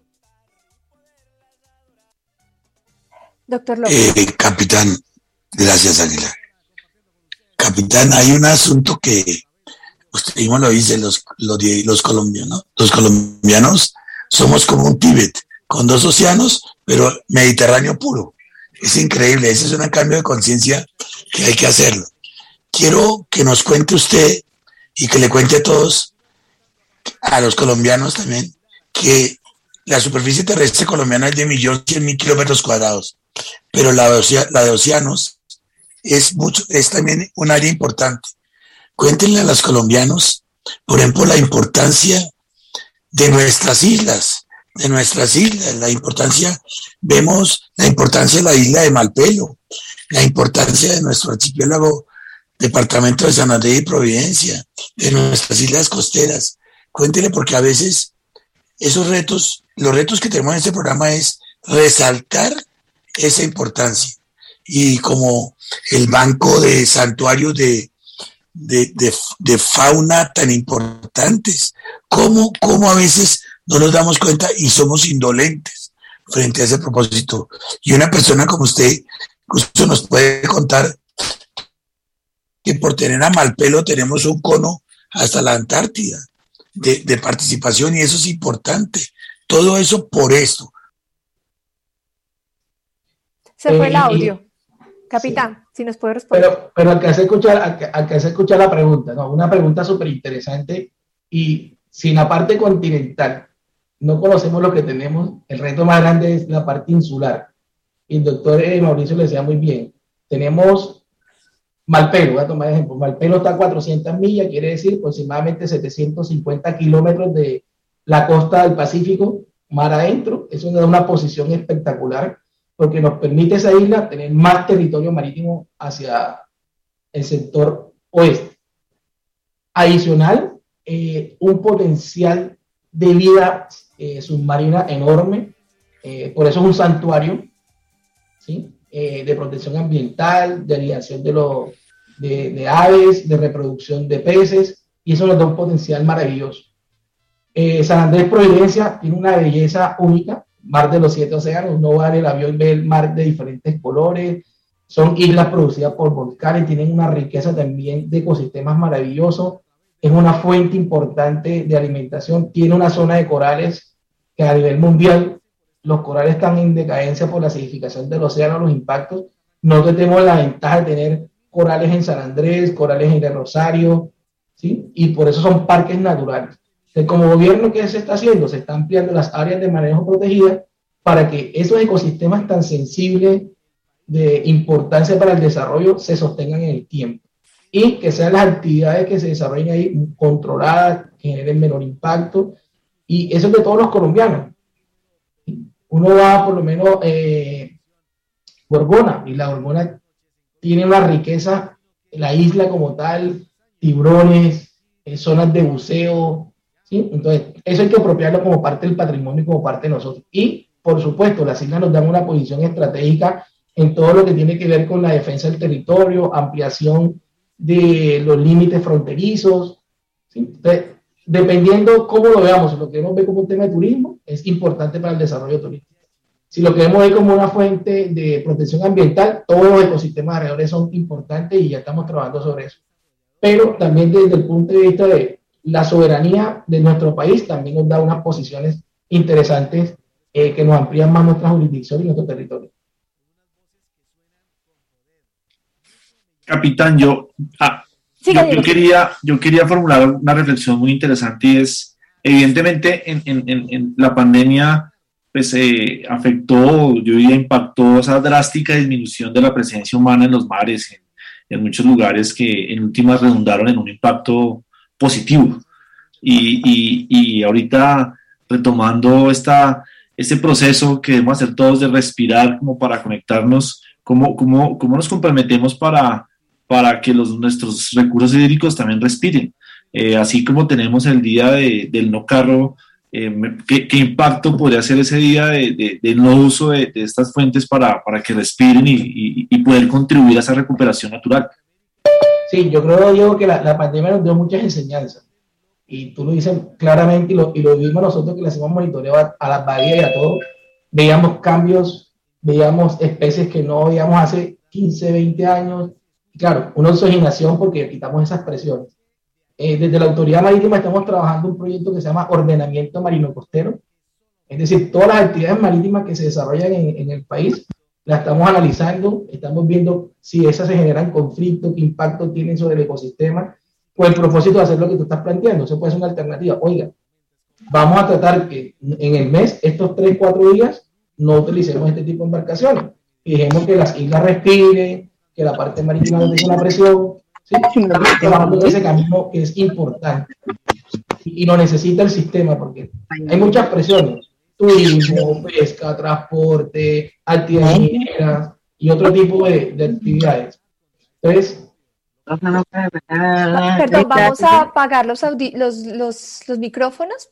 Doctor López. Eh, capitán, gracias, Águila. Capitán, hay un asunto que usted mismo lo dice, los, los, los colombianos, los colombianos somos como un Tíbet, con dos océanos, pero Mediterráneo puro. Es increíble, ese es un cambio de conciencia que hay que hacerlo. Quiero que nos cuente usted y que le cuente a todos, a los colombianos también, que la superficie terrestre colombiana es de un millón cien mil kilómetros cuadrados, pero la de, la de océanos es, mucho, es también un área importante. Cuéntenle a los colombianos, por ejemplo, la importancia de nuestras islas, de nuestras islas, la importancia, vemos la importancia de la isla de Malpelo, la importancia de nuestro archipiélago, departamento de San Andrés y Providencia, de nuestras islas costeras. Cuéntenle, porque a veces esos retos, los retos que tenemos en este programa es resaltar esa importancia. Y como el banco de santuarios de, de, de, de fauna tan importantes, ¿cómo, cómo a veces no nos damos cuenta y somos indolentes frente a ese propósito? Y una persona como usted, justo nos puede contar que por tener a Malpelo tenemos un cono hasta la Antártida de, de participación, y eso es importante. Todo eso por esto. Se fue el audio. Capitán, sí, si nos puede responder. Pero, pero alcancé a escuchar, alcancé a escuchar la pregunta, ¿no? Una pregunta súper interesante, y si en la parte continental no conocemos lo que tenemos, el reto más grande es la parte insular. Y el doctor eh, Mauricio le decía muy bien, tenemos Malpelo, voy a tomar ejemplo, Malpelo está a cuatrocientas millas, quiere decir aproximadamente setecientos cincuenta kilómetros de la costa del Pacífico, mar adentro. Eso nos da una posición espectacular, porque nos permite esa isla tener más territorio marítimo hacia el sector oeste. Adicional, eh, un potencial de vida eh, submarina enorme, eh, por eso es un santuario, ¿sí? Eh, de protección ambiental, de anidación de, lo, de, de aves, de reproducción de peces, y eso nos da un potencial maravilloso. Eh, San Andrés Providencia tiene una belleza única, mar de los siete océanos, uno va en el avión y ve el mar de diferentes colores, son islas producidas por volcanes, tienen una riqueza también de ecosistemas maravillosos, es una fuente importante de alimentación, tiene una zona de corales que a nivel mundial los corales están en decadencia por la acidificación del océano, los impactos. Nosotros tenemos la ventaja de tener corales en San Andrés, corales en el Rosario, ¿sí? Y por eso son parques naturales. Entonces, como gobierno, ¿qué se está haciendo? Se están ampliando las áreas de manejo protegidas para que esos ecosistemas tan sensibles de importancia para el desarrollo se sostengan en el tiempo y que sean las actividades que se desarrollen ahí controladas, que generen menor impacto, y eso es de todos los colombianos. Uno va por lo menos eh, Gorgona, y la Gorgona tiene una riqueza, la isla como tal, tiburones, eh, zonas de buceo, ¿sí? Entonces eso hay que apropiarlo como parte del patrimonio y como parte de nosotros. Y por supuesto las islas nos dan una posición estratégica en todo lo que tiene que ver con la defensa del territorio, ampliación de los límites fronterizos, ¿sí? Entonces, dependiendo cómo lo veamos, si lo queremos ver como un tema de turismo, es importante para el desarrollo turístico. Si lo queremos ver como una fuente de protección ambiental, todos los ecosistemas alrededor son importantes y ya estamos trabajando sobre eso. Pero también desde el punto de vista de la soberanía de nuestro país, también nos da unas posiciones interesantes eh, que nos amplían más nuestra jurisdicción y nuestro territorio. Capitán, yo, ah, Sí, yo, yo, quería, yo quería formular una reflexión muy interesante y es, evidentemente, en, en, en, en la pandemia pues, eh, afectó, yo diría, impactó esa drástica disminución de la presencia humana en los mares, en, en muchos lugares que en últimas redundaron en un impacto positivo. Y, y, y ahorita retomando esta, este proceso que debemos hacer todos de respirar como para conectarnos, ¿cómo, cómo, cómo nos comprometemos para... para que los, nuestros recursos hídricos también respiren? Eh, así como tenemos el día de, del no carro, eh, ¿qué, ¿qué impacto podría ser ese día de, de, de no uso de, de estas fuentes para, para que respiren y, y, y poder contribuir a esa recuperación natural? Sí, yo creo, Diego, que la, la pandemia nos dio muchas enseñanzas, y tú lo dices claramente, y lo, y lo vimos nosotros que le hacemos monitoreo a, a las bahías y a todo, veíamos cambios, veíamos especies que no veíamos hace quince, veinte años. Claro, una oxigenación porque quitamos esas presiones. Eh, desde la Autoridad Marítima estamos trabajando un proyecto que se llama Ordenamiento Marino Costero, es decir, todas las actividades marítimas que se desarrollan en, en el país, las estamos analizando, estamos viendo si esas se generan conflictos, qué impacto tienen sobre el ecosistema, o el propósito de hacer lo que tú estás planteando. Eso puede ser una alternativa. Oiga, vamos a tratar que en el mes, estos tres, cuatro días, no utilicemos este tipo de embarcaciones, y dejemos que las islas respiren, que la parte marítima no tenga una presión, ¿sí? Estamos trabajando en ese camino que es importante y, y lo necesita el sistema porque hay muchas presiones, turismo, pesca, transporte, actividades mineras y otro tipo de, de actividades. Entonces, perdón, vamos a apagar los, audi los, los, los micrófonos.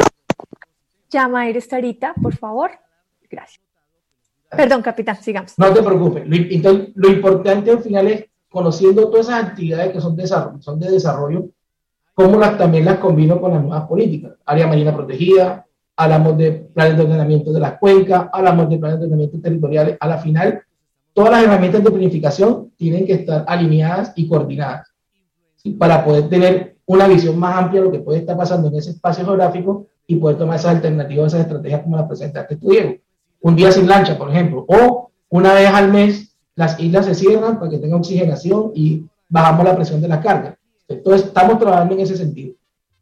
Llama a Estarita, por favor. Gracias. Perdón, capitán, sigamos. No te preocupes. Lo, entonces, lo importante al final es, conociendo todas esas actividades que son de desarrollo, son de desarrollo cómo las, también las combino con las nuevas políticas. Área marina protegida, hablamos de planes de ordenamiento de las cuencas, hablamos de planes de ordenamiento territoriales. A la final, todas las herramientas de planificación tienen que estar alineadas y coordinadas, ¿sí? Para poder tener una visión más amplia de lo que puede estar pasando en ese espacio geográfico y poder tomar esas alternativas, esas estrategias como las presentaste tú, Diego. Un día sin lancha, por ejemplo, o una vez al mes las islas se cierran para que tenga oxigenación y bajamos la presión de la carga. Entonces, estamos trabajando en ese sentido.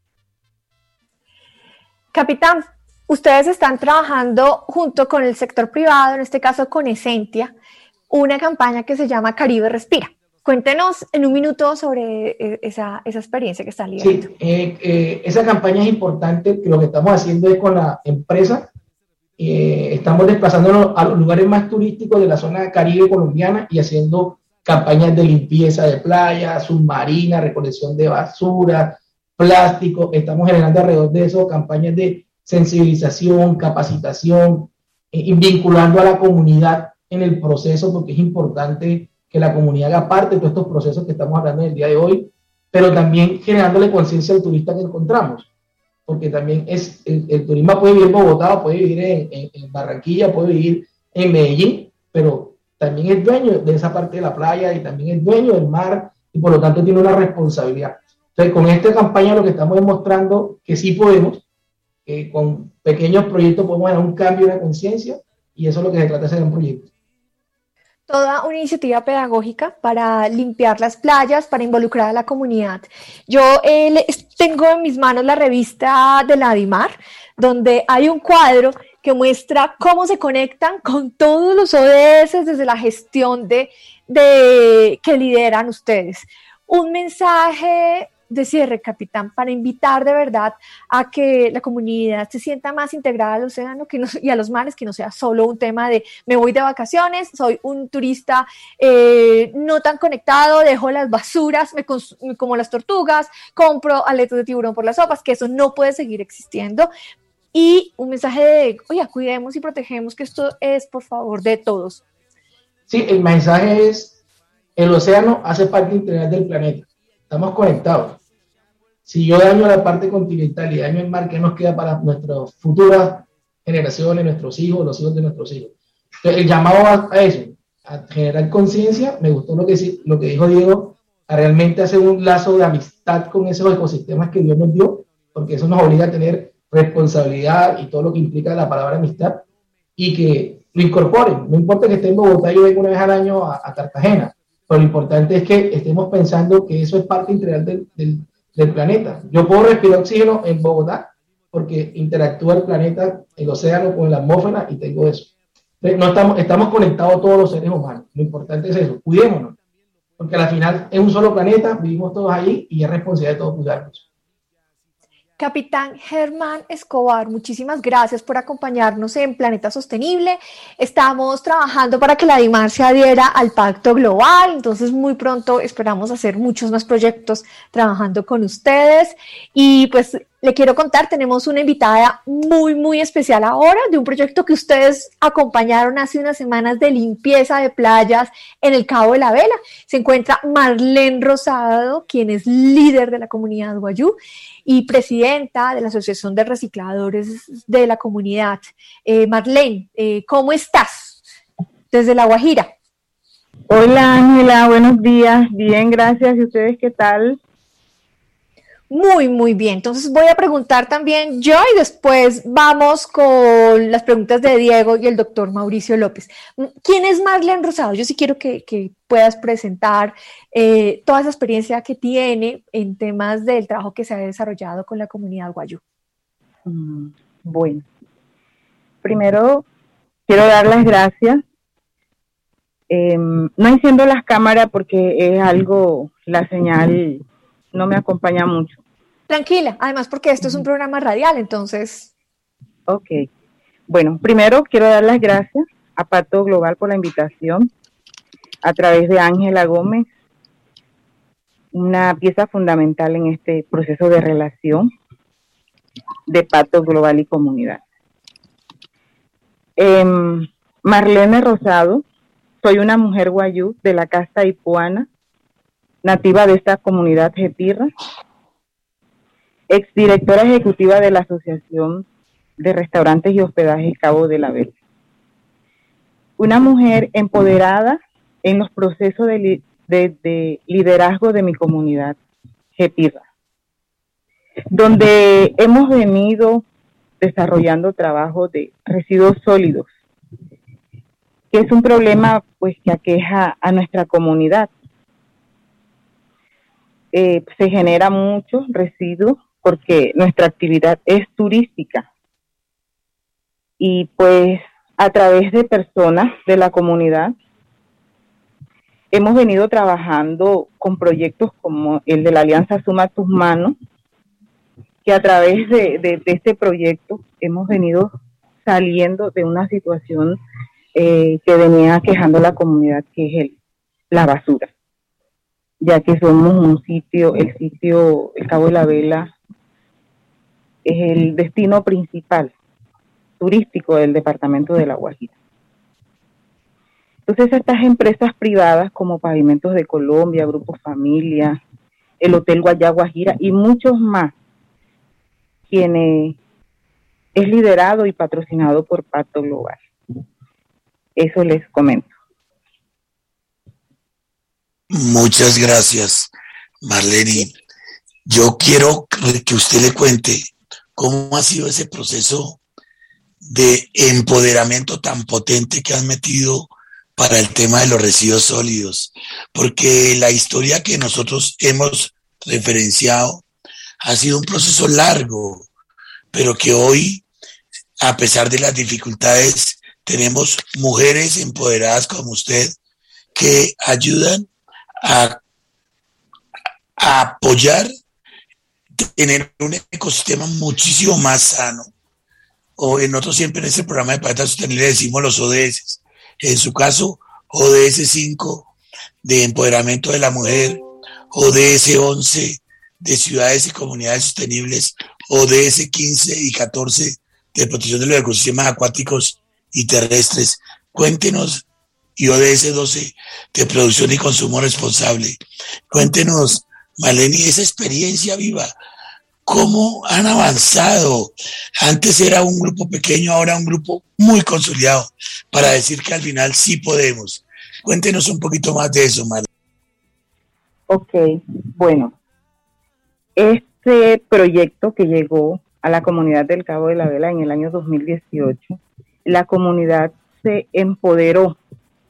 Capitán, ustedes están trabajando junto con el sector privado, en este caso con Esentia, una campaña que se llama Caribe Respira. Cuéntenos en un minuto sobre esa, esa experiencia que están liderando. Sí, eh, eh, esa campaña es importante, que lo que estamos haciendo es con la empresa. Eh, estamos desplazándonos a los lugares más turísticos de la zona caribe colombiana y haciendo campañas de limpieza de playas, submarina, recolección de basura, plástico. Estamos generando alrededor de eso campañas de sensibilización, capacitación, eh, y vinculando a la comunidad en el proceso, porque es importante que la comunidad haga parte de todos estos procesos que estamos hablando en el día de hoy, pero también generándole conciencia al turista que encontramos. porque también es, el, el turismo puede vivir en Bogotá, puede vivir en, en, en Barranquilla, puede vivir en Medellín, pero también es dueño de esa parte de la playa y también es dueño del mar y por lo tanto tiene una responsabilidad. Entonces, con esta campaña lo que estamos demostrando que sí podemos, que con pequeños proyectos podemos dar un cambio de conciencia y eso es lo que se trata de hacer en un proyecto. Toda una iniciativa pedagógica para limpiar las playas, para involucrar a la comunidad. Yo eh, tengo en mis manos la revista de la DIMAR, donde hay un cuadro que muestra cómo se conectan con todos los O D S desde la gestión de, de que lideran ustedes. Un mensaje de cierre, capitán, para invitar de verdad a que la comunidad se sienta más integrada al océano que no, y a los mares, que no sea solo un tema de me voy de vacaciones, soy un turista eh, no tan conectado, dejo las basuras, me, cons- me como las tortugas, compro aletas de tiburón por las sopas, que eso no puede seguir existiendo. Y un mensaje de, oye, cuidemos y protegemos, que esto es, por favor, de todos. Sí, el mensaje es, el océano hace parte integral del planeta. Estamos conectados. Si yo daño la parte continental y daño el mar, ¿qué nos queda para nuestras futuras generaciones, nuestros hijos, los hijos de nuestros hijos? Entonces, el llamado a, a eso, a generar conciencia, me gustó lo que, lo que dijo Diego, a realmente hacer un lazo de amistad con esos ecosistemas que Dios nos dio, porque eso nos obliga a tener responsabilidad y todo lo que implica la palabra amistad, y que lo incorporen. No importa que esté en Bogotá, yo vengo una vez al año a, a Cartagena, pero lo importante es que estemos pensando que eso es parte integral del, del, del planeta. Yo puedo respirar oxígeno en Bogotá porque interactúa el planeta, el océano con la atmósfera y tengo eso. Entonces, no estamos, estamos conectados todos los seres humanos. Lo importante es eso, cuidémonos, porque al final es un solo planeta, vivimos todos ahí y es responsabilidad de todos cuidarnos. Capitán Germán Escobar, muchísimas gracias por acompañarnos en Planeta Sostenible. Estamos trabajando para que la DIMAR se adhiera al Pacto Global, entonces muy pronto esperamos hacer muchos más proyectos trabajando con ustedes. Y pues le quiero contar, tenemos una invitada muy, muy especial ahora de un proyecto que ustedes acompañaron hace unas semanas de limpieza de playas en el Cabo de la Vela. Se encuentra Marlene Rosado, quien es líder de la comunidad Wayuu y presidenta de la Asociación de Recicladores de la Comunidad. Eh, Marlene, eh, ¿cómo estás desde La Guajira? Hola Ángela, buenos días, bien, gracias. ¿Y ustedes qué tal? Muy, muy bien. Entonces voy a preguntar también yo y después vamos con las preguntas de Diego y el doctor Mauricio López. ¿Quién es Marlene Rosado? Yo sí quiero que, que puedas presentar eh, toda esa experiencia que tiene en temas del trabajo que se ha desarrollado con la comunidad Wayuu. Mm, bueno, primero quiero dar las gracias. Eh, no enciendo las cámaras porque es algo, la señal no me acompaña mucho. Tranquila, además porque esto es un programa radial, entonces... Ok. Bueno, primero quiero dar las gracias a Pacto Global por la invitación, a través de Ángela Gómez, una pieza fundamental en este proceso de relación de Pacto Global y comunidad. Eh, Marlene Rosado, soy una mujer Wayuu de la casta Ipuana, nativa de esta comunidad Jepirra, exdirectora ejecutiva de la Asociación de Restaurantes y Hospedajes Cabo de la Vela. Una mujer empoderada en los procesos de, li- de, de liderazgo de mi comunidad Jepirra, donde hemos venido desarrollando trabajo de residuos sólidos, que es un problema pues que aqueja a nuestra comunidad. Eh, se genera mucho residuo porque nuestra actividad es turística y pues a través de personas de la comunidad hemos venido trabajando con proyectos como el de la Alianza Suma Tus Manos, que a través de, de, de este proyecto hemos venido saliendo de una situación eh, que venía quejando la comunidad, que es el, la basura, ya que somos un sitio, el sitio, el Cabo de la Vela, es el destino principal turístico del departamento de La Guajira. Entonces estas empresas privadas como Pavimentos de Colombia, Grupo Familia, el Hotel Guayá Guajira y muchos más, quien eh, es liderado y patrocinado por Pacto Global. Eso les comento. Muchas gracias, Marlene. Yo quiero que usted le cuente cómo ha sido ese proceso de empoderamiento tan potente que han metido para el tema de los residuos sólidos, porque la historia que nosotros hemos referenciado ha sido un proceso largo, pero que hoy, a pesar de las dificultades, tenemos mujeres empoderadas como usted que ayudan a, a apoyar, tener un ecosistema muchísimo más sano. O en nosotros siempre en este programa de Planeta Sostenible decimos los O D S. En su caso, O D S cinco de empoderamiento de la mujer, O D S once de ciudades y comunidades sostenibles, O D S quince y catorce de protección de los ecosistemas acuáticos y terrestres. Cuéntenos, y O D S doce de producción y consumo responsable. Cuéntenos, Marlene, esa experiencia viva. ¿Cómo han avanzado? Antes era un grupo pequeño, ahora un grupo muy consolidado, para decir que al final sí podemos. Cuéntenos un poquito más de eso, Marlene. Ok, bueno, este proyecto que llegó a la comunidad del Cabo de la Vela en el año dos mil dieciocho, la comunidad se empoderó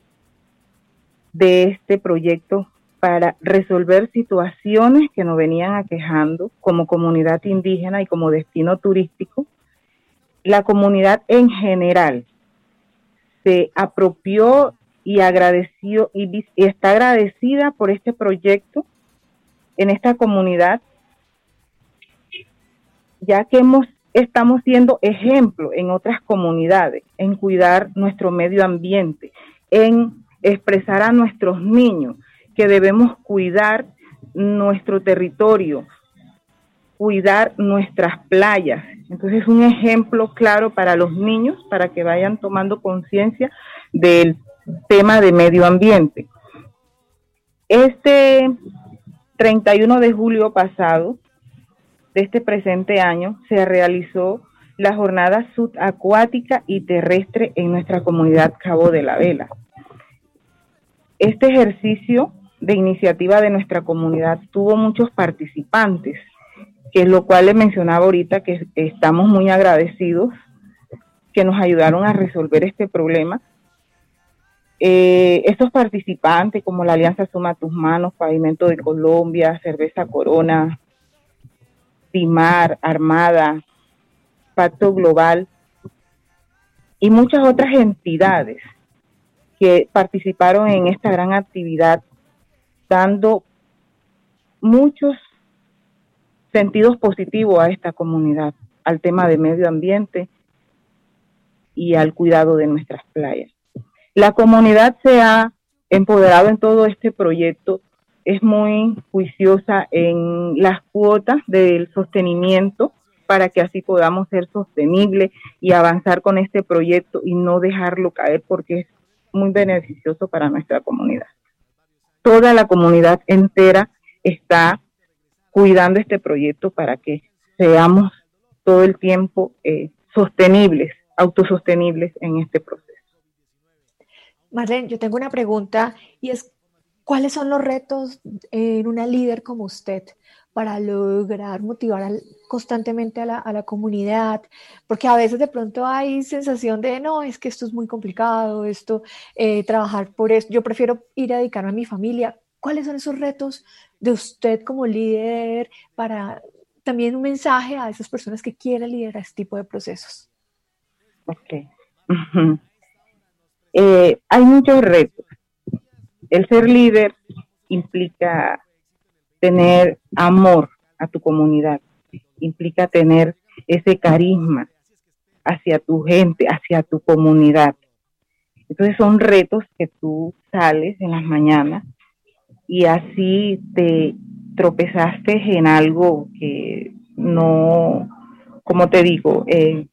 de este proyecto para resolver situaciones que nos venían aquejando como comunidad indígena y como destino turístico. La comunidad en general se apropió y agradeció y, y está agradecida por este proyecto en esta comunidad, ya que hemos estamos siendo ejemplo en otras comunidades, en cuidar nuestro medio ambiente, en expresar a nuestros niños que debemos cuidar nuestro territorio, cuidar nuestras playas. Entonces es un ejemplo claro para los niños, para que vayan tomando conciencia del tema de medio ambiente. Este treinta y uno de julio pasado, de este presente año, se realizó la jornada subacuática y terrestre en nuestra comunidad Cabo de la Vela. Este ejercicio de iniciativa de nuestra comunidad tuvo muchos participantes, que es lo cual les mencionaba ahorita, que estamos muy agradecidos, que nos ayudaron a resolver este problema. Eh, estos participantes, como la Alianza Suma Tus Manos, Pavimento de Colombia, Cerveza Corona, Timar, Armada, Pacto Global y muchas otras entidades que participaron en esta gran actividad, dando muchos sentidos positivos a esta comunidad, al tema de medio ambiente y al cuidado de nuestras playas. La comunidad se ha empoderado en todo este proyecto, es muy juiciosa en las cuotas del sostenimiento para que así podamos ser sostenibles y avanzar con este proyecto y no dejarlo caer, porque es muy beneficioso para nuestra comunidad. Toda la comunidad entera está cuidando este proyecto para que seamos todo el tiempo eh, sostenibles, autosostenibles en este proceso. Marlene, yo tengo una pregunta y es, ¿cuáles son los retos en una líder como usted para lograr motivar al, constantemente a la, a la comunidad? Porque a veces de pronto hay sensación de, no, es que esto es muy complicado, esto, eh, trabajar por esto, yo prefiero ir a dedicarme a mi familia. ¿Cuáles son esos retos de usted como líder para también un mensaje a esas personas que quieren liderar este tipo de procesos? Ok. Uh-huh. Eh, hay muchos retos. El ser líder implica tener amor a tu comunidad, implica tener ese carisma hacia tu gente, hacia tu comunidad. Entonces son retos que tú sales en las mañanas y así te tropezaste en algo que no, como te digo, eh,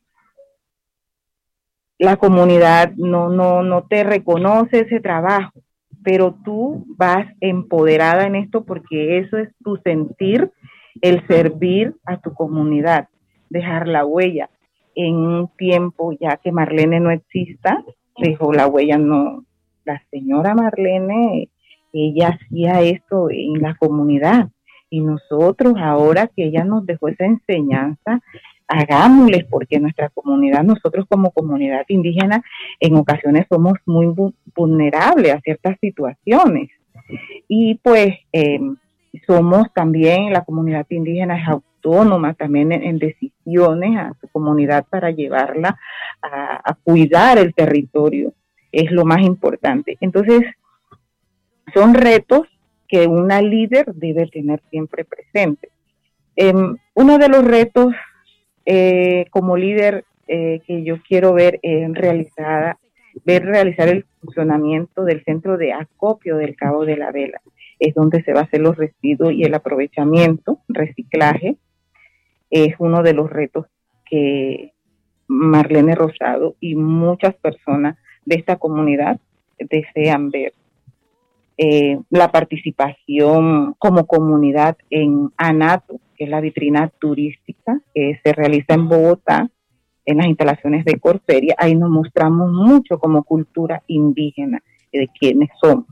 la comunidad no, no, no te reconoce ese trabajo, pero tú vas empoderada en esto porque eso es tu sentir, el servir a tu comunidad, dejar la huella. En un tiempo ya que Marlene no exista, dejó la huella, no, la señora Marlene, ella hacía esto en la comunidad, y nosotros ahora que ella nos dejó esa enseñanza, hagámosles, porque nuestra comunidad, nosotros como comunidad indígena, en ocasiones somos muy vulnerables a ciertas situaciones, y pues eh, somos también, la comunidad indígena es autónoma también en, en decisiones a su comunidad para llevarla a, a cuidar el territorio, es lo más importante. Entonces, son retos que una líder debe tener siempre presente. Eh, uno de los retos eh, como líder eh, que yo quiero ver eh, realizada, ver realizar el funcionamiento del centro de acopio del Cabo de la Vela, es donde se va a hacer los residuos y el aprovechamiento, reciclaje, es uno de los retos que Marlene Rosado y muchas personas de esta comunidad desean ver. Eh, la participación como comunidad en ANATO, que es la vitrina turística que se realiza en Bogotá, en las instalaciones de Corferia, ahí nos mostramos mucho como cultura indígena de quiénes somos.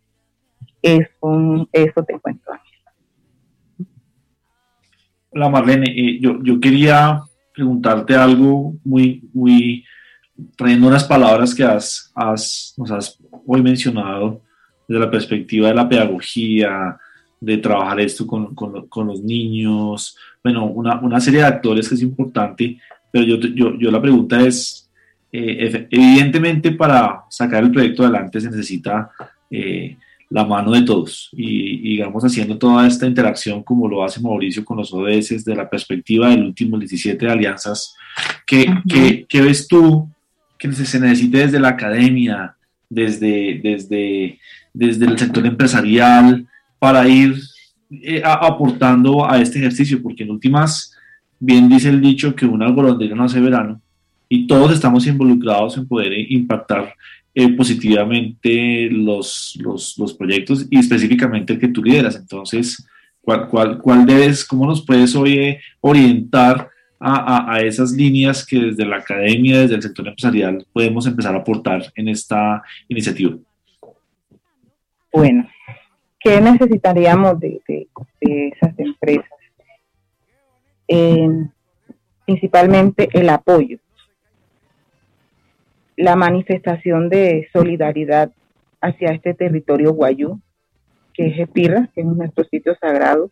Eso, eso te cuento. Hola Marlene, eh, yo, yo quería preguntarte algo muy, muy, trayendo unas palabras que has, has, nos has hoy mencionado desde la perspectiva de la pedagogía, de trabajar esto con, con, con los niños, bueno, una, una serie de actores que es importante, pero yo, yo, yo la pregunta es, eh, evidentemente para sacar el proyecto adelante se necesita eh, la mano de todos y, y digamos haciendo toda esta interacción como lo hace Mauricio con los O D S desde la perspectiva del último diecisiete de alianzas, ¿qué, uh-huh. ¿qué, qué ves tú que se necesite desde la academia, desde, desde, desde el sector empresarial para ir eh, a, aportando a este ejercicio? Porque en últimas, bien dice el dicho que una golondrina no hace verano y todos estamos involucrados en poder impactar Eh, positivamente los, los, los proyectos y específicamente el que tú lideras. Entonces, ¿cuál, cuál, cuál debes, cómo nos puedes hoy eh, orientar a, a, a esas líneas que desde la academia, desde el sector empresarial, podemos empezar a aportar en esta iniciativa? Bueno, ¿qué necesitaríamos de, de, de esas empresas? Eh, principalmente el apoyo, la manifestación de solidaridad hacia este territorio guayú, que es Epirra, que es nuestro sitio sagrado,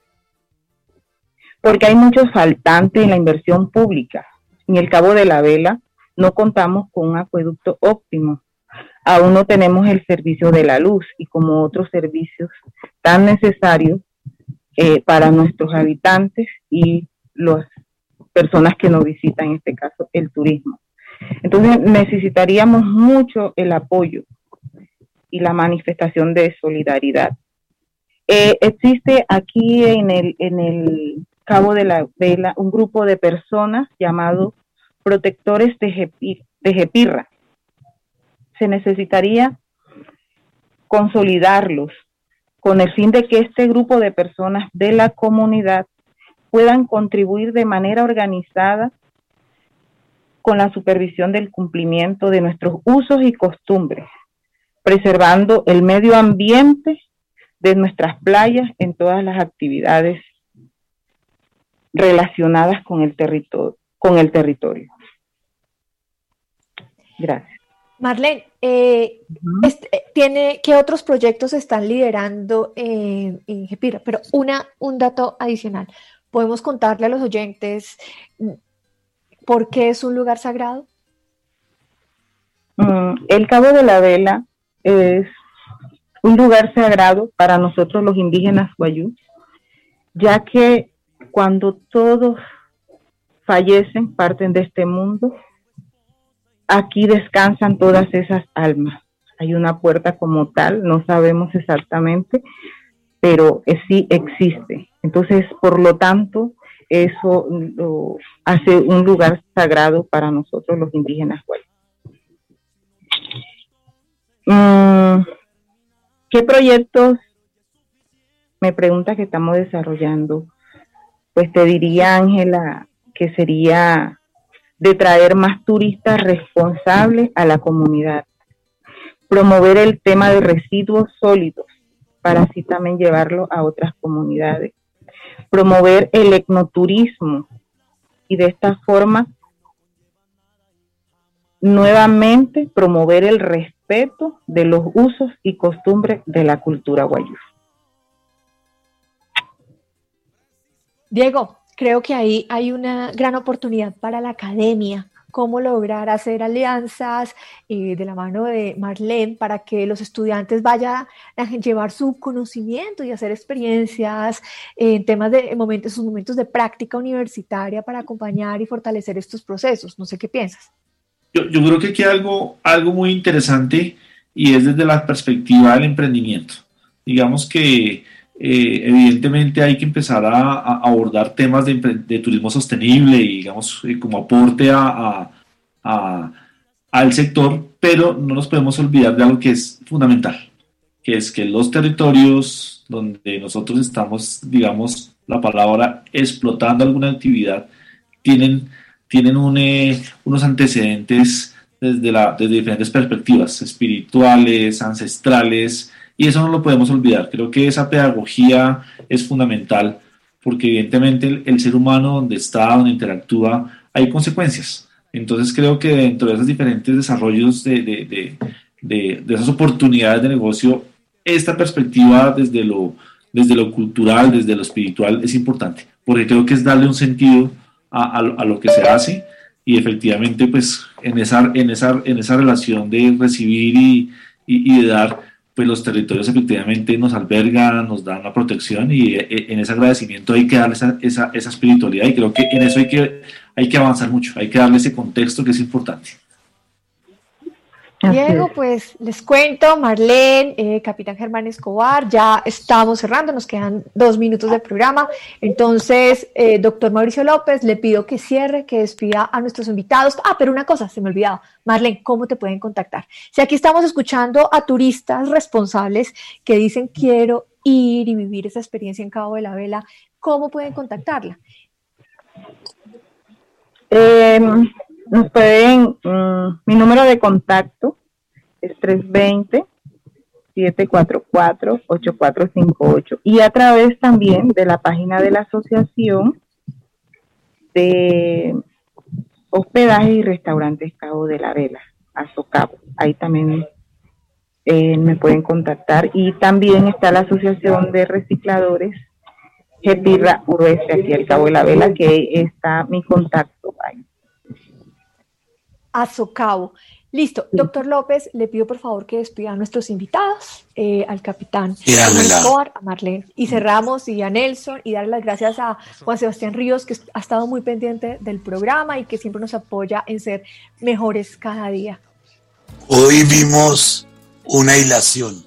porque hay muchos faltantes en la inversión pública. En el Cabo de la Vela no contamos con un acueducto óptimo, aún no tenemos el servicio de la luz y como otros servicios tan necesarios eh, para nuestros habitantes y las personas que nos visitan, en este caso el turismo. Entonces necesitaríamos mucho el apoyo y la manifestación de solidaridad. Eh, existe aquí en el, en el Cabo de la Vela un grupo de personas llamado protectores de, Jepir, de Epirra. Se necesitaría consolidarlos con el fin de que este grupo de personas de la comunidad puedan contribuir de manera organizada con la supervisión del cumplimiento de nuestros usos y costumbres, preservando el medio ambiente de nuestras playas en todas las actividades relacionadas con el territorio. Con el territorio. Gracias. Marlene, eh, uh-huh. este, tiene, ¿qué otros proyectos están liderando eh, en Epirra? Pero una, un dato adicional. ¿Podemos contarle a los oyentes por qué es un lugar sagrado? Mm, el Cabo de la Vela es un lugar sagrado para nosotros los indígenas guayú, ya que cuando todos fallecen, parten de este mundo, aquí descansan todas esas almas. Hay una puerta como tal, no sabemos exactamente, pero sí existe. Entonces, por lo tanto, eso lo hace un lugar sagrado para nosotros los indígenas guayú. Mm, ¿Qué proyectos me pregunta que estamos desarrollando? Pues te diría, Ángela, que sería de traer más turistas responsables a la comunidad, promover el tema de residuos sólidos para así también llevarlo a otras comunidades, promover el etnoturismo y de esta forma nuevamente promover el respeto de los usos y costumbres de la cultura guayú. Diego, creo que ahí hay una gran oportunidad para la academia, cómo lograr hacer alianzas eh, de la mano de Marlene para que los estudiantes vayan a llevar su conocimiento y hacer experiencias en temas de en momentos, sus momentos de práctica universitaria para acompañar y fortalecer estos procesos. No sé qué piensas. Yo, yo creo que aquí hay algo, algo muy interesante y es desde la perspectiva del emprendimiento. Digamos que Eh, evidentemente hay que empezar a, a abordar temas de, de turismo sostenible y digamos eh, como aporte a, a, a, al sector, pero no nos podemos olvidar de algo que es fundamental, que es que los territorios donde nosotros estamos, digamos, la palabra explotando alguna actividad, tienen, tienen un, eh, unos antecedentes desde, la, desde diferentes perspectivas, espirituales, ancestrales, y eso no lo podemos olvidar. Creo que esa pedagogía es fundamental porque evidentemente el, el ser humano donde está, donde interactúa, hay consecuencias. Entonces creo que dentro de esos diferentes desarrollos de, de, de, de, de esas oportunidades de negocio, esta perspectiva desde lo, desde lo cultural, desde lo espiritual es importante, porque creo que es darle un sentido a, a, a lo que se hace y efectivamente pues en esa, en esa, en esa relación de recibir y, y, y de dar, pues los territorios efectivamente nos albergan, nos dan una protección y en ese agradecimiento hay que darle esa, esa, esa espiritualidad y creo que en eso hay que, hay que avanzar mucho, hay que darle ese contexto que es importante. Diego, pues les cuento, Marlene, eh, Capitán Germán Escobar, ya estamos cerrando, nos quedan dos minutos de programa, entonces, eh, doctor Mauricio López, le pido que cierre, que despida a nuestros invitados. Ah, pero una cosa, se me olvidaba, Marlene, ¿cómo te pueden contactar? Si aquí estamos escuchando a turistas responsables que dicen quiero ir y vivir esa experiencia en Cabo de la Vela, ¿cómo pueden contactarla? Eh... Nos pueden, um, mi número de contacto es tres dos cero, siete cuatro cuatro, ocho cuatro cinco ocho y a través también de la página de la Asociación de Hospedajes y Restaurantes Cabo de la Vela, ASOCAVO. Ahí también eh, me pueden contactar y también está la Asociación de Recicladores Gepirra Urueste aquí al Cabo de la Vela, que está mi contacto ahí. ASOCAVO. Listo, doctor López, le pido por favor que despida a nuestros invitados, eh, al capitán Escobar, a Marlene, y cerramos, y a Nelson, y darle las gracias a Juan Sebastián Ríos, que ha estado muy pendiente del programa y que siempre nos apoya en ser mejores cada día. Hoy vimos una hilación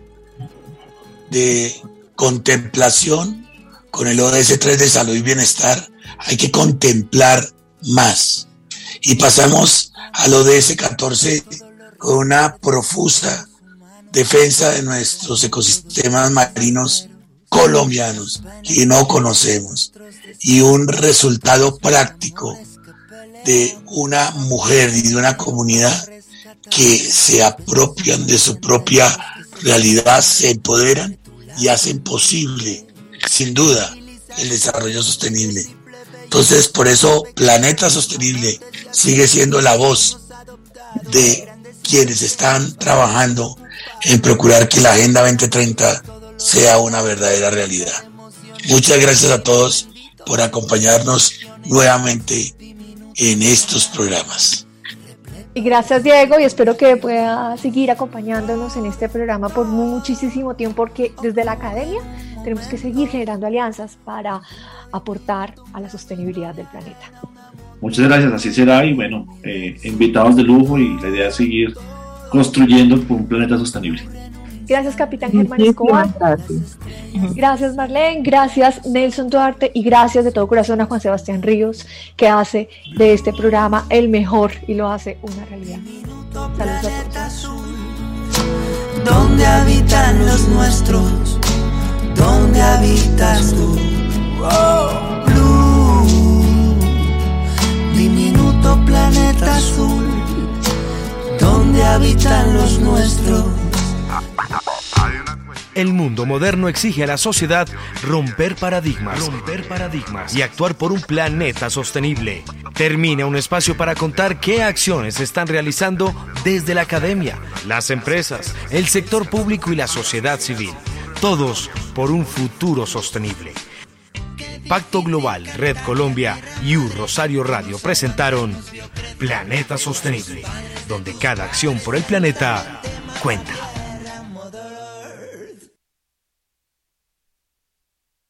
de contemplación con el O D S tres de salud y bienestar. Hay que contemplar más. Y pasamos al O D S catorce con una profusa defensa de nuestros ecosistemas marinos colombianos que no conocemos y un resultado práctico de una mujer y de una comunidad que se apropian de su propia realidad, se empoderan y hacen posible, sin duda, el desarrollo sostenible. Entonces, por eso, Planeta Sostenible sigue siendo la voz de quienes están trabajando en procurar que la Agenda veinte treinta sea una verdadera realidad. Muchas gracias a todos por acompañarnos nuevamente en estos programas. Y gracias, Diego, y espero que pueda seguir acompañándonos en este programa por muchísimo tiempo, porque desde la academia tenemos que seguir generando alianzas para aportar a la sostenibilidad del planeta. Muchas gracias, así será, y bueno, eh, invitados de lujo, y la idea es seguir construyendo por un planeta sostenible. Gracias, Capitán Germán Escobar. Gracias. Gracias, Marlene. Gracias, Nelson Duarte. Y gracias de todo corazón a Juan Sebastián Ríos, que hace de este programa el mejor y lo hace una realidad. Saludos a todos. ¿Dónde habitan los nuestros? ¿Dónde habitas tú? Oh, Blue. diminuto planeta azul, donde habitan los nuestros. El mundo moderno exige a la sociedad romper paradigmas, romper paradigmas y actuar por un planeta sostenible. Termina un espacio para contar qué acciones se están realizando desde la academia, las empresas, el sector público y la sociedad civil. Todos por un futuro sostenible. Pacto Global, Red Colombia y U Rosario Radio presentaron Planeta Sostenible, donde cada acción por el planeta cuenta.